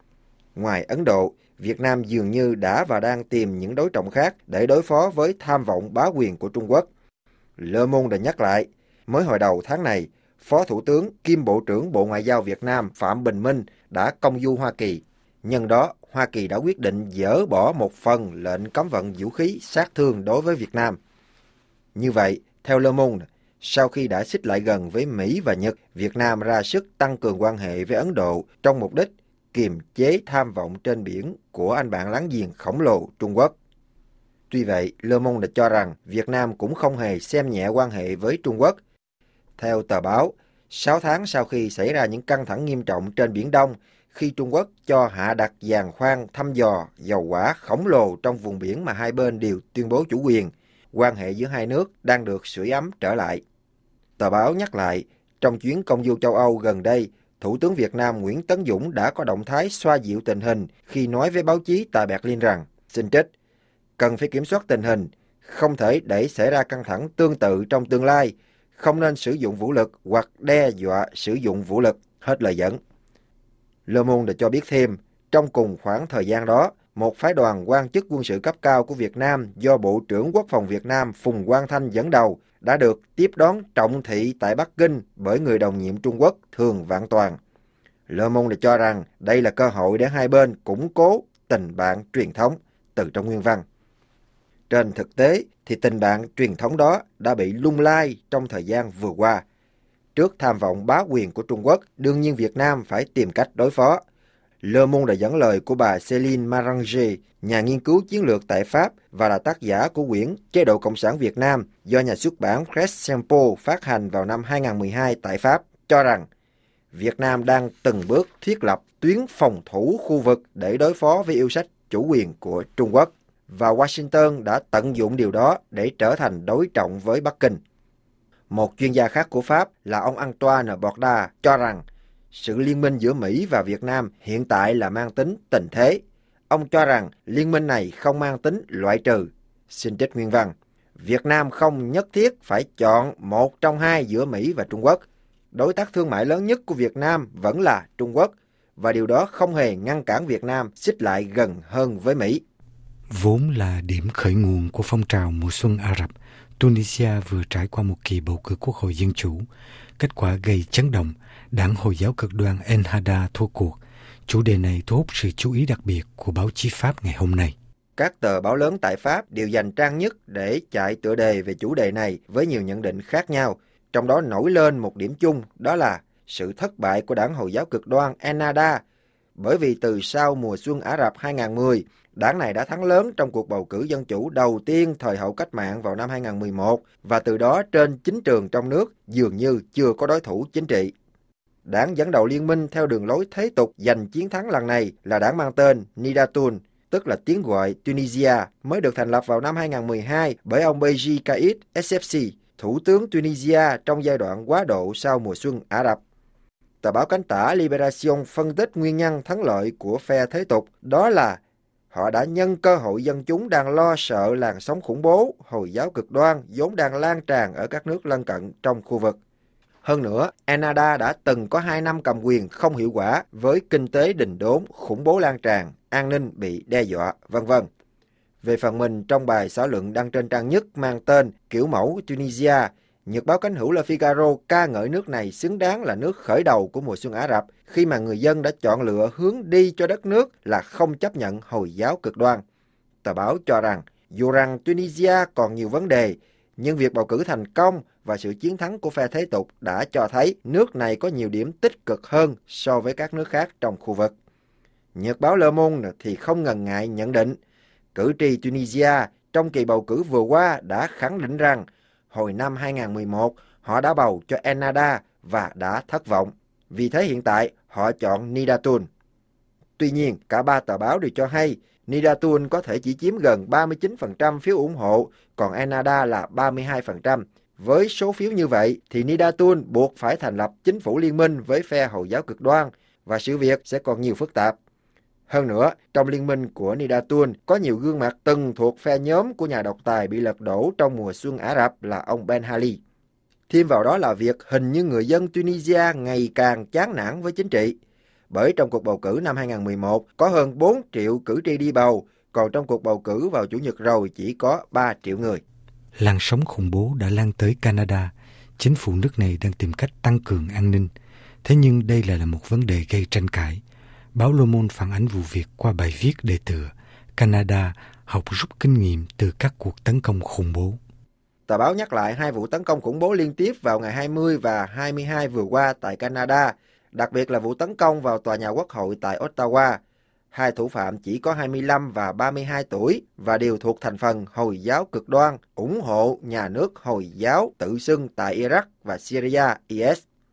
Ngoài Ấn Độ, Việt Nam dường như đã và đang tìm những đối trọng khác để đối phó với tham vọng bá quyền của Trung Quốc. Le Monde đã nhắc lại, mới hồi đầu tháng này, Phó Thủ tướng kiêm Bộ trưởng Bộ Ngoại giao Việt Nam Phạm Bình Minh đã công du Hoa Kỳ. Nhân đó, Hoa Kỳ đã quyết định dỡ bỏ một phần lệnh cấm vận vũ khí sát thương đối với Việt Nam. Như vậy, theo Le Monde, sau khi đã xích lại gần với Mỹ và Nhật, Việt Nam ra sức tăng cường quan hệ với Ấn Độ trong mục đích kiềm chế tham vọng trên biển của anh bạn láng giềng khổng lồ Trung Quốc. Tuy vậy, Le Monde đã cho rằng Việt Nam cũng không hề xem nhẹ quan hệ với Trung Quốc. Theo tờ báo, 6 tháng sau khi xảy ra những căng thẳng nghiêm trọng trên Biển Đông, khi Trung Quốc cho hạ đặt giàn khoan thăm dò dầu hỏa khổng lồ trong vùng biển mà hai bên đều tuyên bố chủ quyền, quan hệ giữa hai nước đang được sưởi ấm trở lại. Tờ báo nhắc lại, trong chuyến công du châu Âu gần đây, Thủ tướng Việt Nam Nguyễn Tấn Dũng đã có động thái xoa dịu tình hình khi nói với báo chí tại Berlin rằng, xin trích, cần phải kiểm soát tình hình, không thể để xảy ra căng thẳng tương tự trong tương lai, không nên sử dụng vũ lực hoặc đe dọa sử dụng vũ lực, hết lời dẫn. Le Monde đã cho biết thêm, trong cùng khoảng thời gian đó, một phái đoàn quan chức quân sự cấp cao của Việt Nam do Bộ trưởng Quốc phòng Việt Nam Phùng Quang Thanh dẫn đầu đã được tiếp đón trọng thị tại Bắc Kinh bởi người đồng nhiệm Trung Quốc Thường Vạn Toàn. Le Monde đã cho rằng đây là cơ hội để hai bên củng cố tình bạn truyền thống, từ trong nguyên văn. Trên thực tế thì tình bạn truyền thống đó đã bị lung lay trong thời gian vừa qua. Trước tham vọng bá quyền của Trung Quốc, đương nhiên Việt Nam phải tìm cách đối phó. Le Monde đã dẫn lời của bà Céline Maranger, nhà nghiên cứu chiến lược tại Pháp và là tác giả của quyển Chế độ Cộng sản Việt Nam do nhà xuất bản Crescempo phát hành vào năm 2012 tại Pháp, cho rằng Việt Nam đang từng bước thiết lập tuyến phòng thủ khu vực để đối phó với yêu sách chủ quyền của Trung Quốc, và Washington đã tận dụng điều đó để trở thành đối trọng với Bắc Kinh. Một chuyên gia khác của Pháp là ông Antoine Bourda cho rằng sự liên minh giữa Mỹ và Việt Nam hiện tại là mang tính tình thế. Ông cho rằng liên minh này không mang tính loại trừ. Xin trích nguyên văn. Việt Nam không nhất thiết phải chọn một trong hai giữa Mỹ và Trung Quốc. Đối tác thương mại lớn nhất của Việt Nam vẫn là Trung Quốc, và điều đó không hề ngăn cản Việt Nam xích lại gần hơn với Mỹ. Vốn là điểm khởi nguồn của phong trào mùa xuân Ả Rập, Tunisia vừa trải qua một kỳ bầu cử quốc hội dân chủ. Kết quả gây chấn động, đảng Hồi giáo cực đoan Ennahda thua cuộc. Chủ đề này thu hút sự chú ý đặc biệt của báo chí Pháp ngày hôm nay. Các tờ báo lớn tại Pháp đều dành trang nhất để chạy tựa đề về chủ đề này với nhiều nhận định khác nhau. Trong đó nổi lên một điểm chung, đó là sự thất bại của đảng Hồi giáo cực đoan Ennahda, bởi vì từ sau mùa xuân Ả Rập 2010, đảng này đã thắng lớn trong cuộc bầu cử dân chủ đầu tiên thời hậu cách mạng vào năm 2011 và từ đó trên chính trường trong nước dường như chưa có đối thủ chính trị. Đảng dẫn đầu liên minh theo đường lối thế tục giành chiến thắng lần này là đảng mang tên Nidatul, tức là tiếng gọi Tunisia, mới được thành lập vào năm 2012 bởi ông Beji Caid Essebsi, thủ tướng Tunisia trong giai đoạn quá độ sau mùa xuân Ả Rập. Tờ báo cánh tả Liberation phân tích nguyên nhân thắng lợi của phe thế tục, đó là họ đã nhân cơ hội dân chúng đang lo sợ làn sóng khủng bố, Hồi giáo cực đoan vốn đang lan tràn ở các nước lân cận trong khu vực. Hơn nữa, Ennahda đã từng có 2 năm cầm quyền không hiệu quả với kinh tế đình đốn, khủng bố lan tràn, an ninh bị đe dọa, v.v. Về phần mình, trong bài xã luận đăng trên trang nhất mang tên Kiểu mẫu Tunisia, nhật báo cánh hữu Le Figaro ca ngợi nước này xứng đáng là nước khởi đầu của mùa xuân Ả Rập khi mà người dân đã chọn lựa hướng đi cho đất nước là không chấp nhận Hồi giáo cực đoan. Tờ báo cho rằng dù rằng Tunisia còn nhiều vấn đề, nhưng việc bầu cử thành công và sự chiến thắng của phe thế tục đã cho thấy nước này có nhiều điểm tích cực hơn so với các nước khác trong khu vực. Nhật báo Le Monde thì không ngần ngại nhận định, cử tri Tunisia trong kỳ bầu cử vừa qua đã khẳng định rằng hồi năm 2011 họ đã bầu cho Ennahda và đã thất vọng. Vì thế hiện tại họ chọn Nidatul. Tuy nhiên, cả ba tờ báo đều cho hay Nidatul có thể chỉ chiếm gần 39% phiếu ủng hộ, còn Ennahda là 32%. Với số phiếu như vậy thì Nidatul buộc phải thành lập chính phủ liên minh với phe Hồi giáo cực đoan và sự việc sẽ còn nhiều phức tạp. Hơn nữa, trong liên minh của Nidatul có nhiều gương mặt từng thuộc phe nhóm của nhà độc tài bị lật đổ trong mùa xuân Ả Rập là ông Ben Ali. Thêm vào đó là việc hình như người dân Tunisia ngày càng chán nản với chính trị. Bởi trong cuộc bầu cử năm 2011 có hơn 4 triệu cử tri đi bầu, còn trong cuộc bầu cử vào Chủ nhật rồi chỉ có 3 triệu người. Làn sóng khủng bố đã lan tới Canada. Chính phủ nước này đang tìm cách tăng cường an ninh. Thế nhưng đây lại là một vấn đề gây tranh cãi. Báo Le Monde phản ánh vụ việc qua bài viết đề tựa Canada học rút kinh nghiệm từ các cuộc tấn công khủng bố. Tờ báo nhắc lại 2 vụ tấn công khủng bố liên tiếp vào ngày 20 và 22 vừa qua tại Canada, đặc biệt là vụ tấn công vào tòa nhà Quốc hội tại Ottawa. 2 thủ phạm chỉ có 25 và 32 tuổi và đều thuộc thành phần Hồi giáo cực đoan, ủng hộ nhà nước Hồi giáo tự xưng tại Iraq và Syria, IS.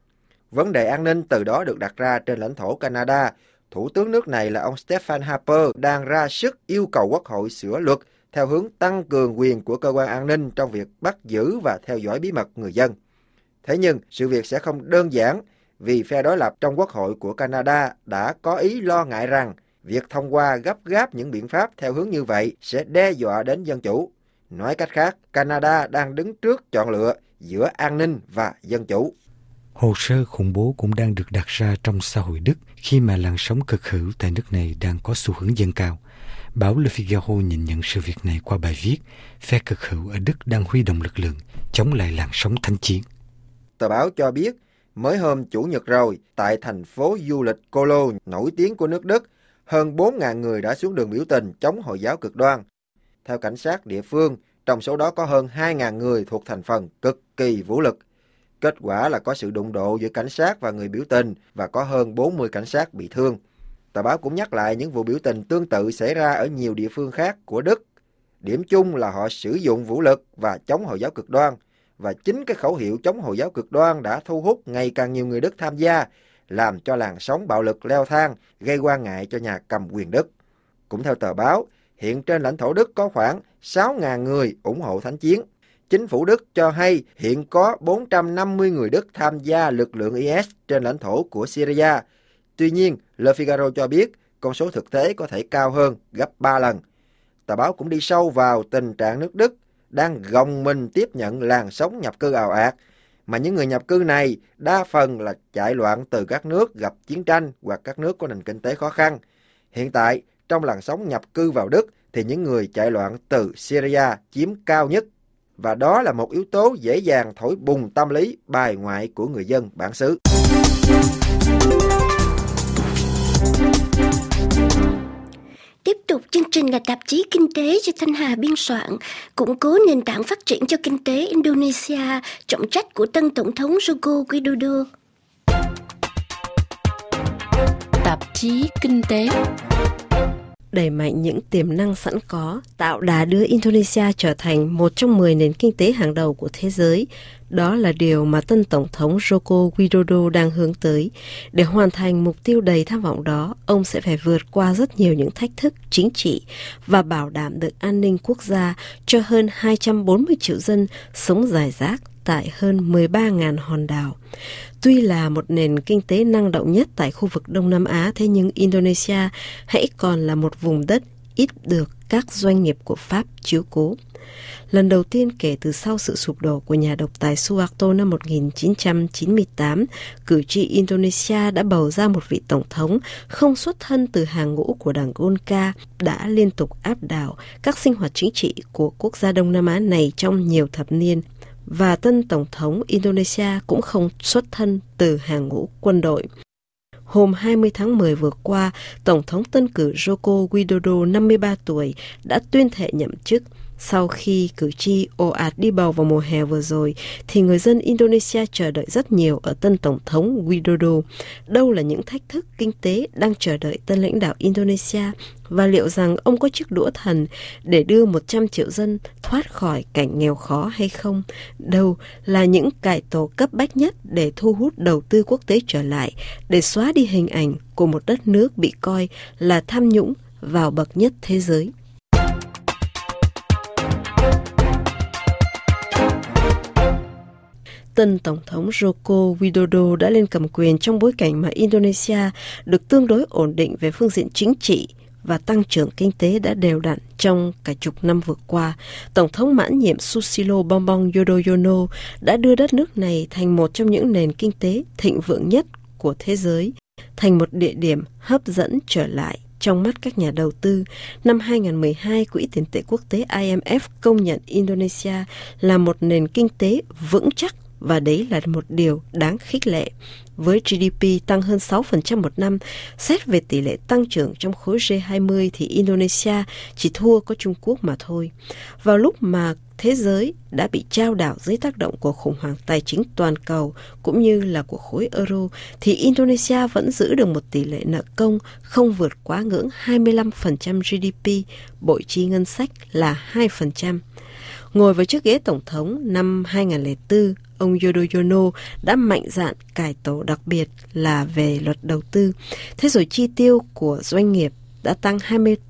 Vấn đề an ninh từ đó được đặt ra trên lãnh thổ Canada. Thủ tướng nước này là ông Stephen Harper đang ra sức yêu cầu Quốc hội sửa luật theo hướng tăng cường quyền của cơ quan an ninh trong việc bắt giữ và theo dõi bí mật người dân. Thế nhưng, sự việc sẽ không đơn giản vì phe đối lập trong Quốc hội của Canada đã có ý lo ngại rằng việc thông qua gấp gáp những biện pháp theo hướng như vậy sẽ đe dọa đến dân chủ. Nói cách khác, Canada đang đứng trước chọn lựa giữa an ninh và dân chủ. Hồ sơ khủng bố cũng đang được đặt ra trong xã hội Đức khi mà làn sóng cực hữu tại nước này đang có xu hướng dâng cao. Báo Le Figaro nhìn nhận sự việc này qua bài viết phe cực hữu ở Đức đang huy động lực lượng chống lại làn sóng thanh chiến. Tờ báo cho biết, mới hôm Chủ nhật rồi, tại thành phố du lịch Cologne nổi tiếng của nước Đức, hơn 4.000 người đã xuống đường biểu tình chống Hồi giáo cực đoan. Theo cảnh sát địa phương, trong số đó có hơn 2.000 người thuộc thành phần cực kỳ vũ lực. Kết quả là có sự đụng độ giữa cảnh sát và người biểu tình và có hơn 40 cảnh sát bị thương. Tờ báo cũng nhắc lại những vụ biểu tình tương tự xảy ra ở nhiều địa phương khác của Đức. Điểm chung là họ sử dụng vũ lực và chống Hồi giáo cực đoan. Và chính cái khẩu hiệu chống Hồi giáo cực đoan đã thu hút ngày càng nhiều người Đức tham gia, làm cho làn sóng bạo lực leo thang, gây quan ngại cho nhà cầm quyền Đức. Cũng theo tờ báo, hiện trên lãnh thổ Đức có khoảng 6.000 người ủng hộ thánh chiến. Chính phủ Đức cho hay hiện có 450 người Đức tham gia lực lượng IS trên lãnh thổ của Syria. Tuy nhiên, Le Figaro cho biết con số thực tế có thể cao hơn gấp 3 lần. Tờ báo cũng đi sâu vào tình trạng nước Đức đang gồng mình tiếp nhận làn sóng nhập cư ào ạt, mà những người nhập cư này đa phần là chạy loạn từ các nước gặp chiến tranh hoặc các nước có nền kinh tế khó khăn. Hiện tại, trong làn sóng nhập cư vào Đức thì những người chạy loạn từ Syria chiếm cao nhất, và đó là một yếu tố dễ dàng thổi bùng tâm lý bài ngoại của người dân bản xứ. Tiếp tục chương trình là tạp chí Kinh tế do Thanh Hà biên soạn, củng cố nền tảng phát triển cho kinh tế Indonesia, trọng trách của tân Tổng thống Joko Widodo. chí kinh tế. Đẩy mạnh những tiềm năng sẵn có, tạo đà đưa Indonesia trở thành một trong 10 nền kinh tế hàng đầu của thế giới. Đó là điều mà tân Tổng thống Joko Widodo đang hướng tới. Để hoàn thành mục tiêu đầy tham vọng đó, ông sẽ phải vượt qua rất nhiều những thách thức chính trị và bảo đảm được an ninh quốc gia cho hơn 240 triệu dân sống rải rác tại hơn 13.000 hòn đảo. Tuy là một nền kinh tế năng động nhất tại khu vực Đông Nam Á, thế nhưng Indonesia hãy còn là một vùng đất ít được các doanh nghiệp của Pháp chiếu cố. Lần đầu tiên kể từ sau sự sụp đổ của nhà độc tài Suharto năm 1998, cử tri Indonesia đã bầu ra một vị tổng thống không xuất thân từ hàng ngũ của đảng Golkar đã liên tục áp đảo các sinh hoạt chính trị của quốc gia Đông Nam Á này trong nhiều thập niên. Và tân Tổng thống Indonesia cũng không xuất thân từ hàng ngũ quân đội. Hôm 20 tháng 10 vừa qua, Tổng thống tân cử Joko Widodo, 53 tuổi, đã tuyên thệ nhậm chức. Sau khi cử tri ồ ạt đi bầu vào mùa hè vừa rồi, thì người dân Indonesia chờ đợi rất nhiều ở tân Tổng thống Widodo. Đâu là những thách thức kinh tế đang chờ đợi tân lãnh đạo Indonesia, và liệu rằng ông có chiếc đũa thần để đưa 100 triệu dân thoát khỏi cảnh nghèo khó hay không? Đâu là những cải tổ cấp bách nhất để thu hút đầu tư quốc tế trở lại, để xóa đi hình ảnh của một đất nước bị coi là tham nhũng vào bậc nhất thế giới? Tân Tổng thống Joko Widodo đã lên cầm quyền trong bối cảnh mà Indonesia được tương đối ổn định về phương diện chính trị và tăng trưởng kinh tế đã đều đặn trong cả chục năm vừa qua. Tổng thống mãn nhiệm Susilo Bambang Yudhoyono đã đưa đất nước này thành một trong những nền kinh tế thịnh vượng nhất của thế giới, thành một địa điểm hấp dẫn trở lại trong mắt các nhà đầu tư. Năm 2012, Quỹ tiền tệ quốc tế IMF công nhận Indonesia là một nền kinh tế vững chắc, và đấy là một điều đáng khích lệ. Với GDP tăng hơn 6% một năm, xét về tỷ lệ tăng trưởng trong khối G20 thì Indonesia chỉ thua có Trung Quốc mà thôi. Vào lúc mà thế giới đã bị chao đảo dưới tác động của khủng hoảng tài chính toàn cầu cũng như là của khối euro, thì Indonesia vẫn giữ được một tỷ lệ nợ công không vượt quá ngưỡng 25% GDP, bội chi ngân sách là 2%. Ngồi vào chiếc ghế tổng thống năm 2004, ông Yudhoyono đã mạnh dạn cải tổ, đặc biệt là về luật đầu tư. Thế rồi chi tiêu của doanh nghiệp đã tăng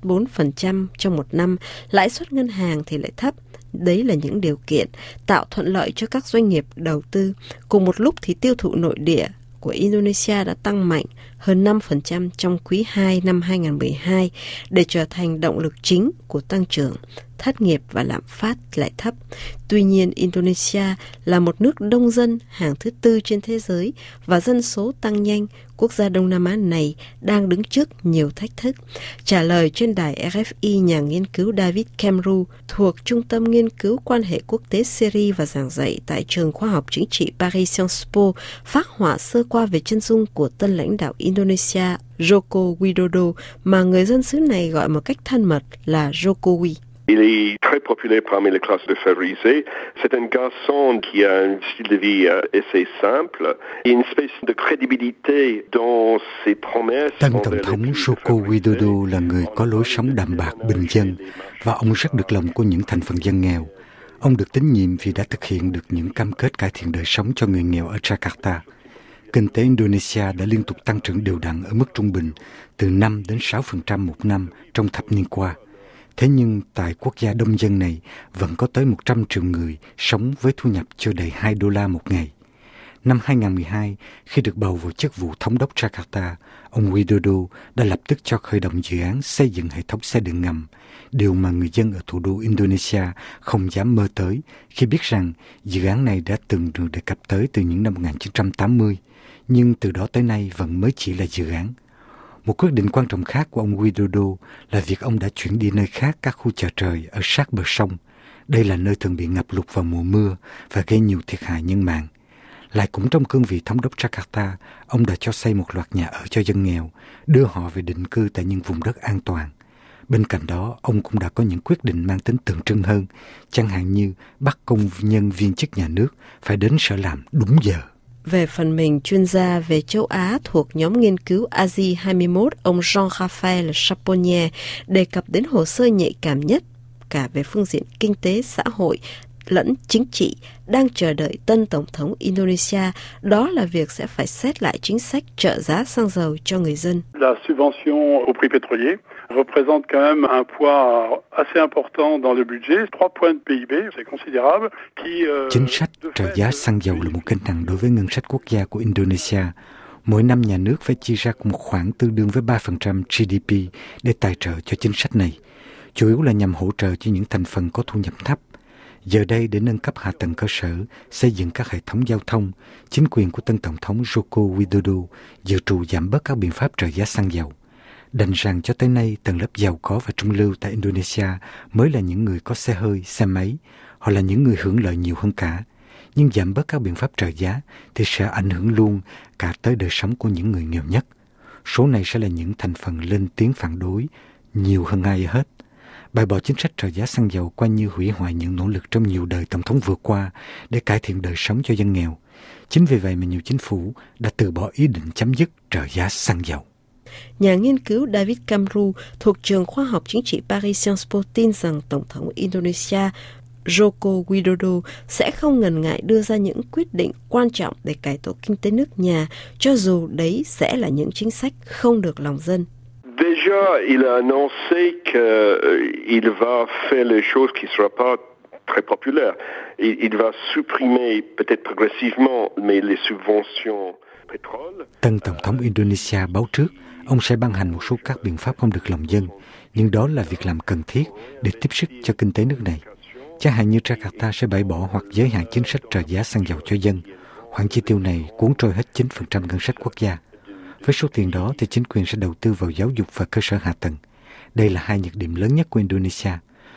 24% trong một năm, lãi suất ngân hàng thì lại thấp. Đấy là những điều kiện tạo thuận lợi cho các doanh nghiệp đầu tư. Cùng một lúc thì tiêu thụ nội địa của Indonesia đã tăng mạnh hơn 5% trong quý 2 năm 2012 để trở thành động lực chính của tăng trưởng. Thất nghiệp và lạm phát lại thấp. Tuy nhiên, Indonesia là một nước đông dân, hàng thứ 4 trên thế giới và dân số tăng nhanh. Quốc gia Đông Nam Á này đang đứng trước nhiều thách thức. Trả lời trên đài RFI, nhà nghiên cứu David Kemru thuộc Trung tâm Nghiên cứu Quan hệ Quốc tế Syria và giảng dạy tại Trường Khoa học Chính trị Paris Sciences Po, phác họa sơ qua về chân dung của tân lãnh đạo Indonesia Joko Widodo mà người dân xứ này gọi một cách thân mật là Jokowi. Il est très populaire parmi les classes défavorisées. C'est un garçon qui a un style de vie assez simple, une espèce de crédibilité dans ses promesses. Tân Tổng thống Joko Widodo là người có lối sống đạm bạc, bình dân, và ông rất được lòng của những thành phần dân nghèo. Ông được tín nhiệm vì đã thực hiện được những cam kết cải thiện đời sống cho người nghèo ở Jakarta. Kinh tế Indonesia đã liên tục tăng trưởng đều đặn ở mức trung bình từ 5 đến 6% một năm trong thập niên qua. Thế nhưng tại quốc gia đông dân này vẫn có tới 100 triệu người sống với thu nhập chưa đầy $2 một ngày. Năm 2012, khi được bầu vào chức vụ thống đốc Jakarta, ông Widodo đã lập tức cho khởi động dự án xây dựng hệ thống xe điện ngầm, điều mà người dân ở thủ đô Indonesia không dám mơ tới khi biết rằng dự án này đã từng được đề cập tới từ những năm 1980, nhưng từ đó tới nay vẫn mới chỉ là dự án. Một quyết định quan trọng khác của ông Widodo là việc ông đã chuyển đi nơi khác các khu chợ trời ở sát bờ sông. Đây là nơi thường bị ngập lụt vào mùa mưa và gây nhiều thiệt hại nhân mạng. Lại cũng trong cương vị thống đốc Jakarta, ông đã cho xây một loạt nhà ở cho dân nghèo, đưa họ về định cư tại những vùng đất an toàn. Bên cạnh đó, ông cũng đã có những quyết định mang tính tượng trưng hơn, chẳng hạn như bắt công nhân viên chức nhà nước phải đến sở làm đúng giờ. Về phần mình, chuyên gia về châu Á thuộc nhóm nghiên cứu Asie 21, ông Jean-Raphaël Chaponier đề cập đến hồ sơ nhạy cảm nhất cả về phương diện kinh tế, xã hội lẫn chính trị đang chờ đợi tân Tổng thống Indonesia, đó là việc sẽ phải xét lại chính sách trợ giá xăng dầu cho người dân. La subvention au prix pétrolier représente quand même un poids assez important dans le budget, 3 points de PIB, c'est considérable. Chính sách trợ giá xăng dầu là một gánh nặng đối với ngân sách quốc gia của Indonesia. Mỗi năm nhà nước phải chi ra một khoản tương đương với 3% GDP để tài trợ cho chính sách này, chủ yếu là nhằm hỗ trợ cho những thành phần có thu nhập thấp. Giờ đây, để nâng cấp hạ tầng cơ sở, xây dựng các hệ thống giao thông, chính quyền của tân Tổng thống Joko Widodo dự trù giảm bớt các biện pháp trợ giá xăng dầu. Đành rằng cho tới nay, tầng lớp giàu có và trung lưu tại Indonesia mới là những người có xe hơi, xe máy. Họ là những người hưởng lợi nhiều hơn cả. Nhưng giảm bớt các biện pháp trợ giá thì sẽ ảnh hưởng luôn cả tới đời sống của những người nghèo nhất. Số này sẽ là những thành phần lên tiếng phản đối nhiều hơn ai hết. Bãi bỏ chính sách trợ giá xăng dầu coi như hủy hoại những nỗ lực trong nhiều đời tổng thống vừa qua để cải thiện đời sống cho dân nghèo. Chính vì vậy mà nhiều chính phủ đã từ bỏ ý định chấm dứt trợ giá xăng dầu. Nhà nghiên cứu David Camru thuộc trường khoa học chính trị Paris Sciences Po tin rằng Tổng thống Indonesia Joko Widodo sẽ không ngần ngại đưa ra những quyết định quan trọng để cải tổ kinh tế nước nhà, cho dù đấy sẽ là những chính sách không được lòng dân. Déjà, il a annoncé qu'il va faire les choses qui ne seront pas très populaires. Il va supprimer peut-être progressivement mais les subventions pétrole. Tân Tổng thống Indonesia báo trước, ông sẽ ban hành một số các biện pháp không được lòng dân, nhưng đó là việc làm cần thiết để tiếp sức cho kinh tế nước này. Chẳng hạn như Jakarta sẽ bãi bỏ hoặc giới hạn chính sách trợ giá xăng dầu cho dân. Khoản chi tiêu này cuốn trôi hết 9% ngân sách quốc gia. Với số tiền đó thì chính quyền sẽ đầu tư vào giáo dục và cơ sở hạ tầng. Đây là hai nhược điểm lớn nhất của Indonesia.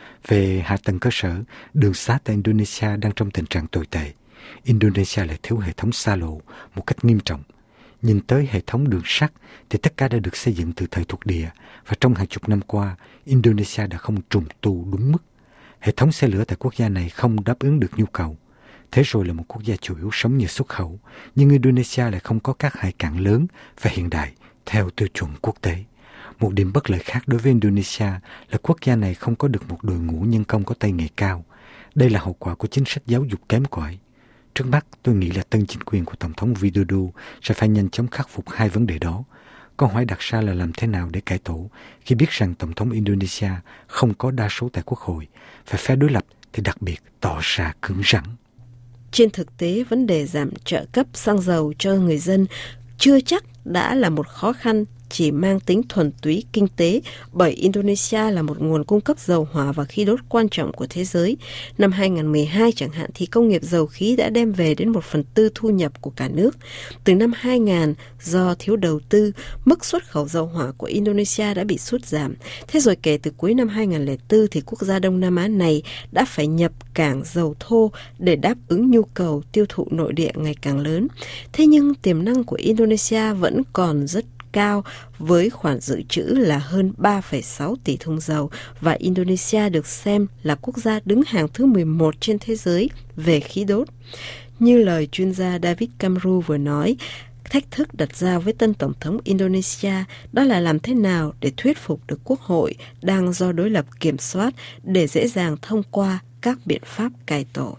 Về hạ tầng cơ sở, đường xá tại Indonesia đang trong tình trạng tồi tệ. Indonesia lại thiếu hệ thống xa lộ một cách nghiêm trọng. Nhìn tới hệ thống đường sắt thì tất cả đã được xây dựng từ thời thuộc địa và trong hàng chục năm qua, Indonesia đã không trùng tu đúng mức. Hệ thống xe lửa tại quốc gia này không đáp ứng được nhu cầu. Thế rồi là một quốc gia chủ yếu sống nhờ xuất khẩu, nhưng Indonesia lại không có các hải cảng lớn và hiện đại theo tiêu chuẩn quốc tế. Một điểm bất lợi khác đối với Indonesia là quốc gia này không có được một đội ngũ nhân công có tay nghề cao. Đây là hậu quả của chính sách giáo dục kém cỏi. Trước mắt, tôi nghĩ là tân chính quyền của Tổng thống Widodo sẽ phải nhanh chóng khắc phục hai vấn đề đó. Câu hỏi đặt ra là làm thế nào để cải tổ khi biết rằng Tổng thống Indonesia không có đa số tại Quốc hội, và phe đối lập thì đặc biệt tỏ ra cứng rắn. Trên thực tế, vấn đề giảm trợ cấp xăng dầu cho người dân chưa chắc đã là một khó khăn chỉ mang tính thuần túy kinh tế, bởi Indonesia là một nguồn cung cấp dầu hỏa và khí đốt quan trọng của thế giới. Năm 2012 chẳng hạn thì công nghiệp dầu khí đã đem về đến 1/4 thu nhập của cả nước. Từ năm 2000, do thiếu đầu tư, mức xuất khẩu dầu hỏa của Indonesia đã bị sút giảm. Thế rồi kể từ cuối năm 2004 thì quốc gia Đông Nam Á này đã phải nhập cảng dầu thô để đáp ứng nhu cầu tiêu thụ nội địa ngày càng lớn. Thế nhưng tiềm năng của Indonesia vẫn còn rất cao với khoản dự trữ là hơn 3,6 tỷ thùng dầu, và Indonesia được xem là quốc gia đứng hàng thứ 11 trên thế giới về khí đốt. Như lời chuyên gia David Camru vừa nói, thách thức đặt ra với tân Tổng thống Indonesia đó là làm thế nào để thuyết phục được Quốc hội đang do đối lập kiểm soát để dễ dàng thông qua các biện pháp cải tổ.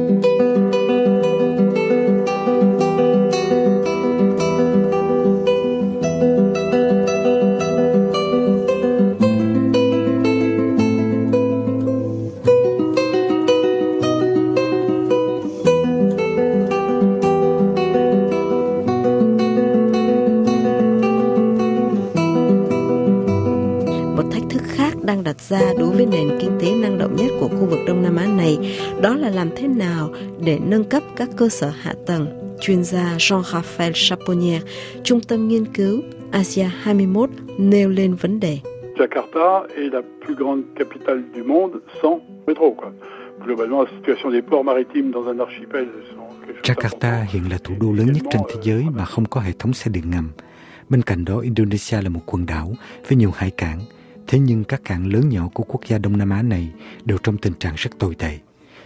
Đang đặt ra đối với nền kinh tế năng động nhất của khu vực Đông Nam Á này, đó là làm thế nào để nâng cấp các cơ sở hạ tầng. Chuyên gia Jean-Raphaël Chaponier, Trung tâm Nghiên cứu Asia 21 nêu lên vấn đề. Jakarta est la plus grande capitale du monde sans métro. Globalement, la situation des ports maritimes dans un archipel. Jakarta hiện là thủ đô lớn nhất trên thế giới mà không có hệ thống xe điện ngầm. Bên cạnh đó, Indonesia là một quần đảo với nhiều hải cảng. Thế nhưng các cảng lớn nhỏ của quốc gia Đông Nam Á này đều trong tình trạng rất tồi tệ.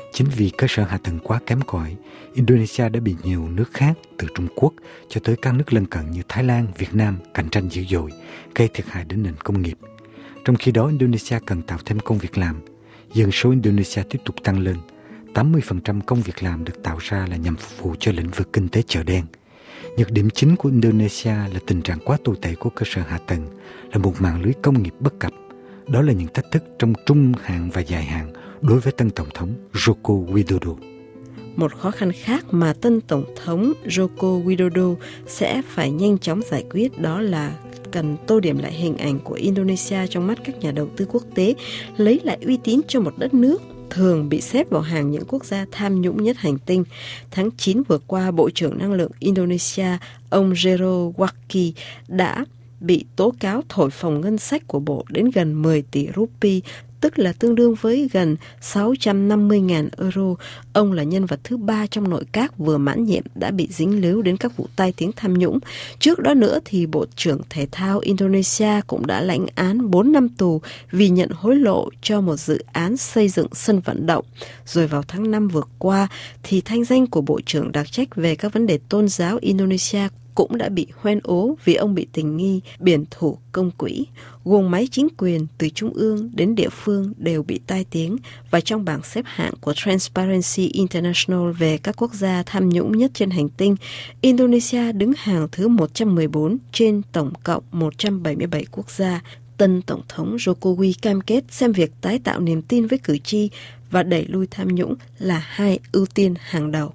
Chính vì cơ sở hạ tầng quá kém cỏi, Indonesia đã bị nhiều nước khác từ Trung Quốc cho tới các nước lân cận như Thái Lan, Việt Nam cạnh tranh dữ dội, gây thiệt hại đến nền công nghiệp. Trong khi đó, Indonesia cần tạo thêm công việc làm. Dân số Indonesia tiếp tục tăng lên. 80% công việc làm được tạo ra là nhằm phục vụ cho lĩnh vực kinh tế chợ đen. Nhược điểm chính của Indonesia là tình trạng quá tồi tệ của cơ sở hạ tầng, là một mạng lưới công nghiệp bất cập. Đó là những thách thức trong trung hạn và dài hạn đối với tân Tổng thống Joko Widodo. Một khó khăn khác mà tân Tổng thống Joko Widodo sẽ phải nhanh chóng giải quyết đó là cần tô điểm lại hình ảnh của Indonesia trong mắt các nhà đầu tư quốc tế, lấy lại uy tín cho một đất nước thường bị xếp vào hàng những quốc gia tham nhũng nhất hành tinh. Tháng 9 vừa qua, Bộ trưởng Năng lượng Indonesia, ông Jero Waki đã bị tố cáo thổi phồng ngân sách của Bộ đến gần 10 tỷ rupee, tức là tương đương với gần 650.000 euro. Ông là nhân vật thứ 3 trong nội các vừa mãn nhiệm đã bị dính líu đến các vụ tai tiếng tham nhũng. Trước đó nữa thì Bộ trưởng Thể thao Indonesia cũng đã lãnh án 4 năm tù vì nhận hối lộ cho một dự án xây dựng sân vận động. Rồi vào tháng 5 vừa qua thì thanh danh của Bộ trưởng đặc trách về các vấn đề tôn giáo Indonesia cũng đã bị hoen ố vì ông bị tình nghi biển thủ công quỹ. Guồng máy chính quyền từ trung ương đến địa phương đều bị tai tiếng, và trong bảng xếp hạng của Transparency International về các quốc gia tham nhũng nhất trên hành tinh, Indonesia đứng hàng thứ 114 trên tổng cộng 177 quốc gia. Tân Tổng thống Jokowi cam kết xem việc tái tạo niềm tin với cử tri và đẩy lui tham nhũng là hai ưu tiên hàng đầu.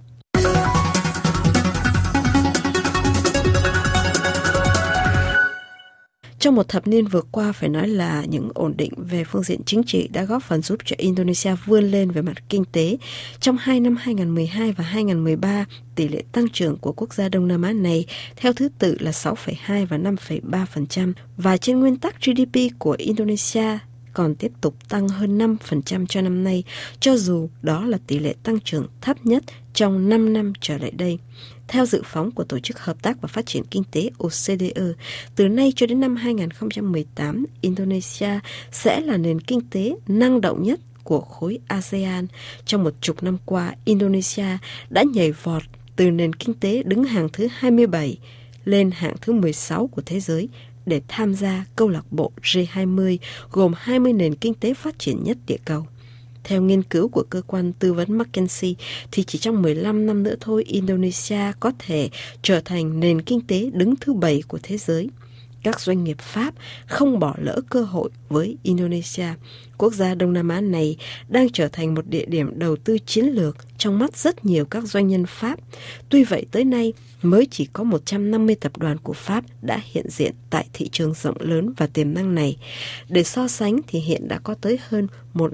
Trong một thập niên vừa qua, phải nói là những ổn định về phương diện chính trị đã góp phần giúp cho Indonesia vươn lên về mặt kinh tế. Trong 2 năm 2012 và 2013, tỷ lệ tăng trưởng của quốc gia Đông Nam Á này theo thứ tự là 6,2 và 5,3%. Và trên nguyên tắc GDP của Indonesia còn tiếp tục tăng hơn 5% cho năm nay, cho dù đó là tỷ lệ tăng trưởng thấp nhất trong 5 năm trở lại đây. Theo dự phóng của Tổ chức Hợp tác và Phát triển Kinh tế OCDE, từ nay cho đến năm 2018, Indonesia sẽ là nền kinh tế năng động nhất của khối ASEAN. Trong một chục năm qua, Indonesia đã nhảy vọt từ nền kinh tế đứng hàng thứ 27 lên hạng thứ 16 của thế giới để tham gia câu lạc bộ G20 gồm 20 nền kinh tế phát triển nhất địa cầu. Theo nghiên cứu của cơ quan tư vấn McKinsey, thì chỉ trong 15 năm nữa thôi, Indonesia có thể trở thành nền kinh tế đứng thứ 7 của thế giới. Các doanh nghiệp Pháp không bỏ lỡ cơ hội với Indonesia. Quốc gia Đông Nam Á này đang trở thành một địa điểm đầu tư chiến lược trong mắt rất nhiều các doanh nhân Pháp. Tuy vậy, tới nay mới chỉ có 150 tập đoàn của Pháp đã hiện diện tại thị trường rộng lớn và tiềm năng này. Để so sánh thì hiện đã có tới hơn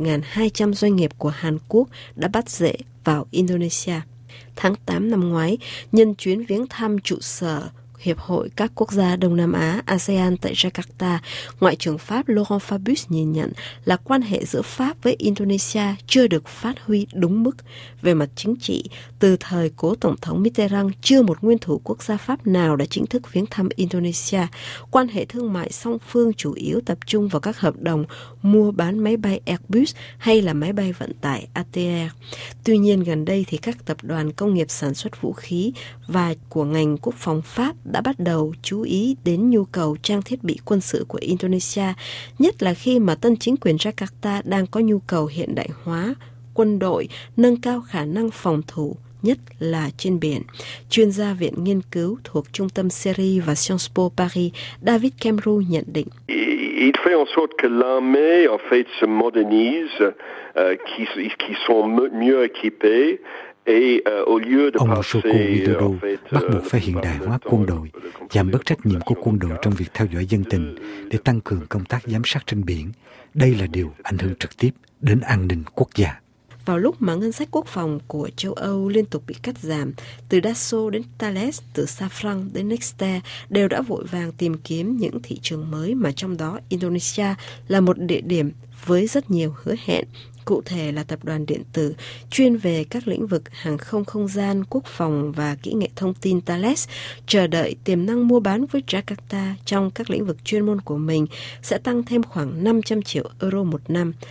1.200 doanh nghiệp của Hàn Quốc đã bắt rễ vào Indonesia. Tháng 8 năm ngoái, nhân chuyến viếng thăm trụ sở Hiệp hội các quốc gia Đông Nam Á ASEAN tại Jakarta, Ngoại trưởng Pháp Laurent Fabius nhìn nhận là quan hệ giữa Pháp với Indonesia chưa được phát huy đúng mức. Về mặt chính trị, từ thời cố Tổng thống Mitterrand, chưa một nguyên thủ quốc gia Pháp nào đã chính thức viếng thăm Indonesia. Quan hệ thương mại song phương chủ yếu tập trung vào các hợp đồng mua bán máy bay Airbus hay là máy bay vận tải ATR. Tuy nhiên, gần đây thì các tập đoàn công nghiệp sản xuất vũ khí và của ngành quốc phòng Pháp đã bắt đầu chú ý đến nhu cầu trang thiết bị quân sự của Indonesia, nhất là khi mà tân chính quyền Jakarta đang có nhu cầu hiện đại hóa quân đội, nâng cao khả năng phòng thủ, nhất là trên biển. Chuyên gia Viện Nghiên cứu thuộc Trung tâm Syrie và Sciences Po Paris, David Kemru nhận định. Il fait en sorte que l'armée, en fait, se modernise, qui sont mieux équipés. Ông Joko Widodo bắt buộc phải hiện đại hóa quân đội, giảm bớt trách nhiệm của quân đội trong việc theo dõi dân tình để tăng cường công tác giám sát trên biển. Đây là điều ảnh hưởng trực tiếp đến an ninh quốc gia. Vào lúc mà ngân sách quốc phòng của châu Âu liên tục bị cắt giảm, từ Dassault đến Thales, từ Safran đến Nexter đều đã vội vàng tìm kiếm những thị trường mới, mà trong đó Indonesia là một địa điểm với rất nhiều hứa hẹn. Cụ thể là tập đoàn điện tử chuyên về các lĩnh vực hàng không không gian, quốc phòng và kỹ nghệ thông tin Thales chờ đợi tiềm năng mua bán với Jakarta trong các lĩnh vực chuyên môn của mình sẽ tăng thêm khoảng 500 triệu euro một năm.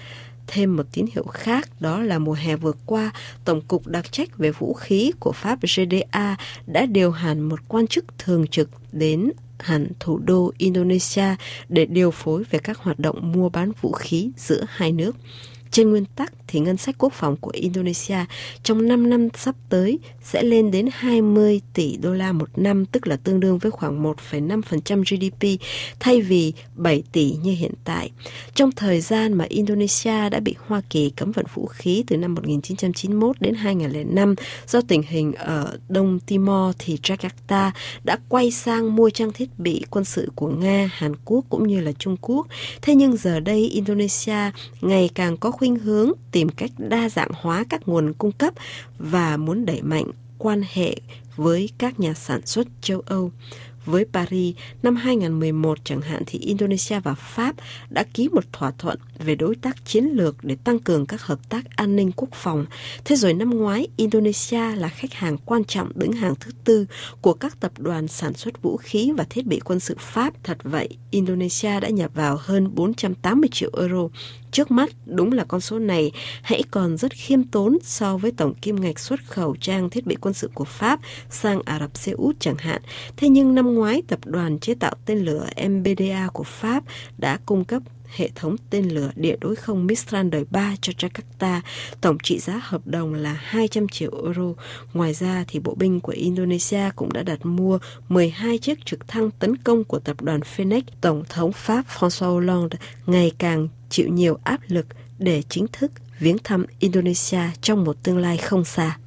Thêm một tín hiệu khác đó là mùa hè vừa qua, Tổng cục đặc trách về vũ khí của Pháp GDA đã điều hành một quan chức thường trực đến hẳn thủ đô Indonesia để điều phối về các hoạt động mua bán vũ khí giữa hai nước. Trên nguyên tắc thì ngân sách quốc phòng của Indonesia trong 5 năm sắp tới sẽ lên đến 20 tỷ đô la một năm, tức là tương đương với khoảng 1,5% GDP thay vì 7 tỷ như hiện tại. Trong thời gian mà Indonesia đã bị Hoa Kỳ cấm vận vũ khí từ năm 1991 đến 2005 do tình hình ở Đông Timor, thì Jakarta đã quay sang mua trang thiết bị quân sự của Nga, Hàn Quốc cũng như là Trung Quốc. Thế nhưng giờ đây Indonesia ngày càng có khuynh hướng tìm cách đa dạng hóa các nguồn cung cấp và muốn đẩy mạnh quan hệ với các nhà sản xuất châu Âu. Với Paris, năm 2011 chẳng hạn thì Indonesia và Pháp đã ký một thỏa thuận về đối tác chiến lược để tăng cường các hợp tác an ninh quốc phòng. Thế rồi năm ngoái, Indonesia là khách hàng quan trọng đứng hàng thứ 4 của các tập đoàn sản xuất vũ khí và thiết bị quân sự Pháp. Thật vậy, Indonesia đã nhập vào hơn 480 triệu euro. Trước mắt, đúng là con số này hãy còn rất khiêm tốn so với tổng kim ngạch xuất khẩu trang thiết bị quân sự của Pháp sang Ả Rập Xê Út chẳng hạn. Thế nhưng năm ngoái, tập đoàn chế tạo tên lửa MBDA của Pháp đã cung cấp hệ thống tên lửa địa đối không Mistral đời 3 cho Jakarta. Tổng trị giá hợp đồng là 200 triệu euro. Ngoài ra, thì bộ binh của Indonesia cũng đã đặt mua 12 chiếc trực thăng tấn công của tập đoàn Phoenix. Tổng thống Pháp François Hollande ngày càng chịu nhiều áp lực để chính thức viếng thăm Indonesia trong một tương lai không xa.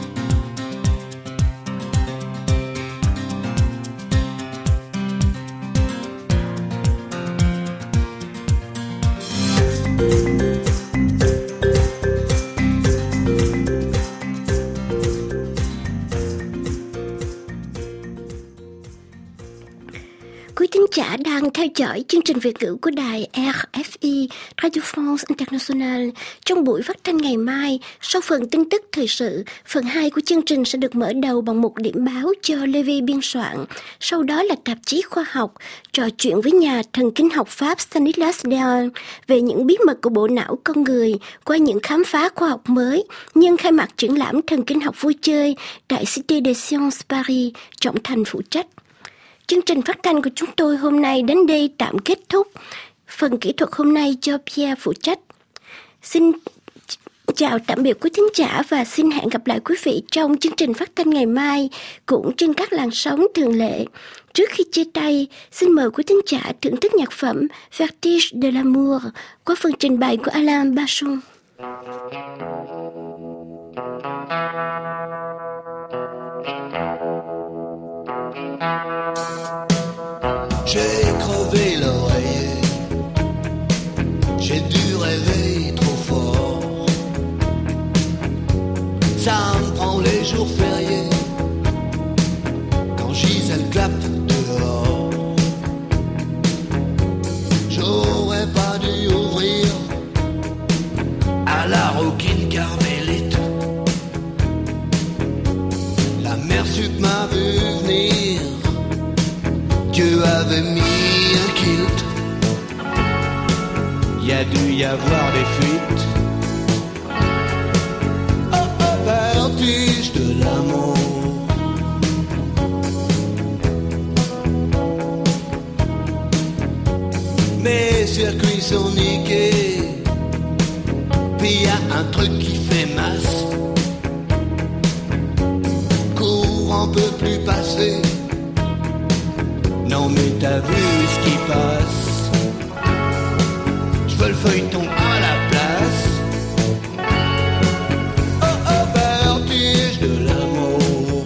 Quý thính giả đang theo dõi chương trình Việt ngữ của đài RFI, Radio France International. Trong buổi phát thanh ngày mai, sau phần tin tức thời sự, phần 2 của chương trình sẽ được mở đầu bằng một điểm báo do Levi biên soạn. Sau đó là tạp chí khoa học, trò chuyện với nhà thần kinh học Pháp Stanislas Dehaene về những bí mật của bộ não con người qua những khám phá khoa học mới nhân khai mạc triển lãm thần kinh học vui chơi tại Cité des Sciences Paris, Trọng Thành phụ trách. Chương trình phát thanh của chúng tôi hôm nay đến đây tạm kết thúc. Phần kỹ thuật hôm nay do Pierre phụ trách. Xin chào tạm biệt quý thính giả và xin hẹn gặp lại quý vị trong chương trình phát thanh ngày mai cũng trên các làn sóng thường lệ. Trước khi chia tay, xin mời quý thính giả thưởng thức nhạc phẩm Vertige de l'amour qua phần trình bày của Alain Bachung. J'ai crevé l'oreiller, j'ai dû rêver trop fort. Ça me prend les jours fériés, quand Gisèle clappe dehors. J'aurais pas dû ouvrir à la rouquine carmélite. La mère sup m'a vu venir, Dieu avait mis un kilt. Il y a dû y avoir des fuites. Oh, oh, vertige de l'amour. Mes circuits sont niqués, puis y a un truc qui fait masse. Courant peut plus passer. Non mais t'as vu ce qui passe. Je veux le feuilleton à la place. Oh oh, vertige de l'amour.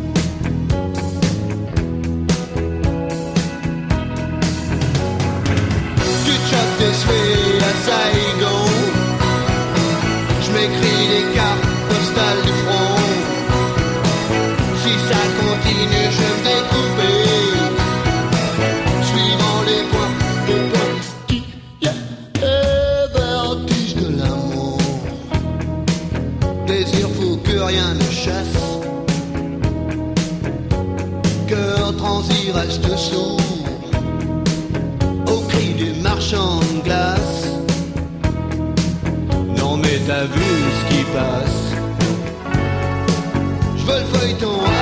Tu te chopes des souhaits à Saigon. Je m'écris des cartes postales du front. Si ça continue je vais me découper. Rien ne chasse, cœur transi reste sourd au cri du marchand de glace. t'as vu ce qui passe. Je veux le feuilleton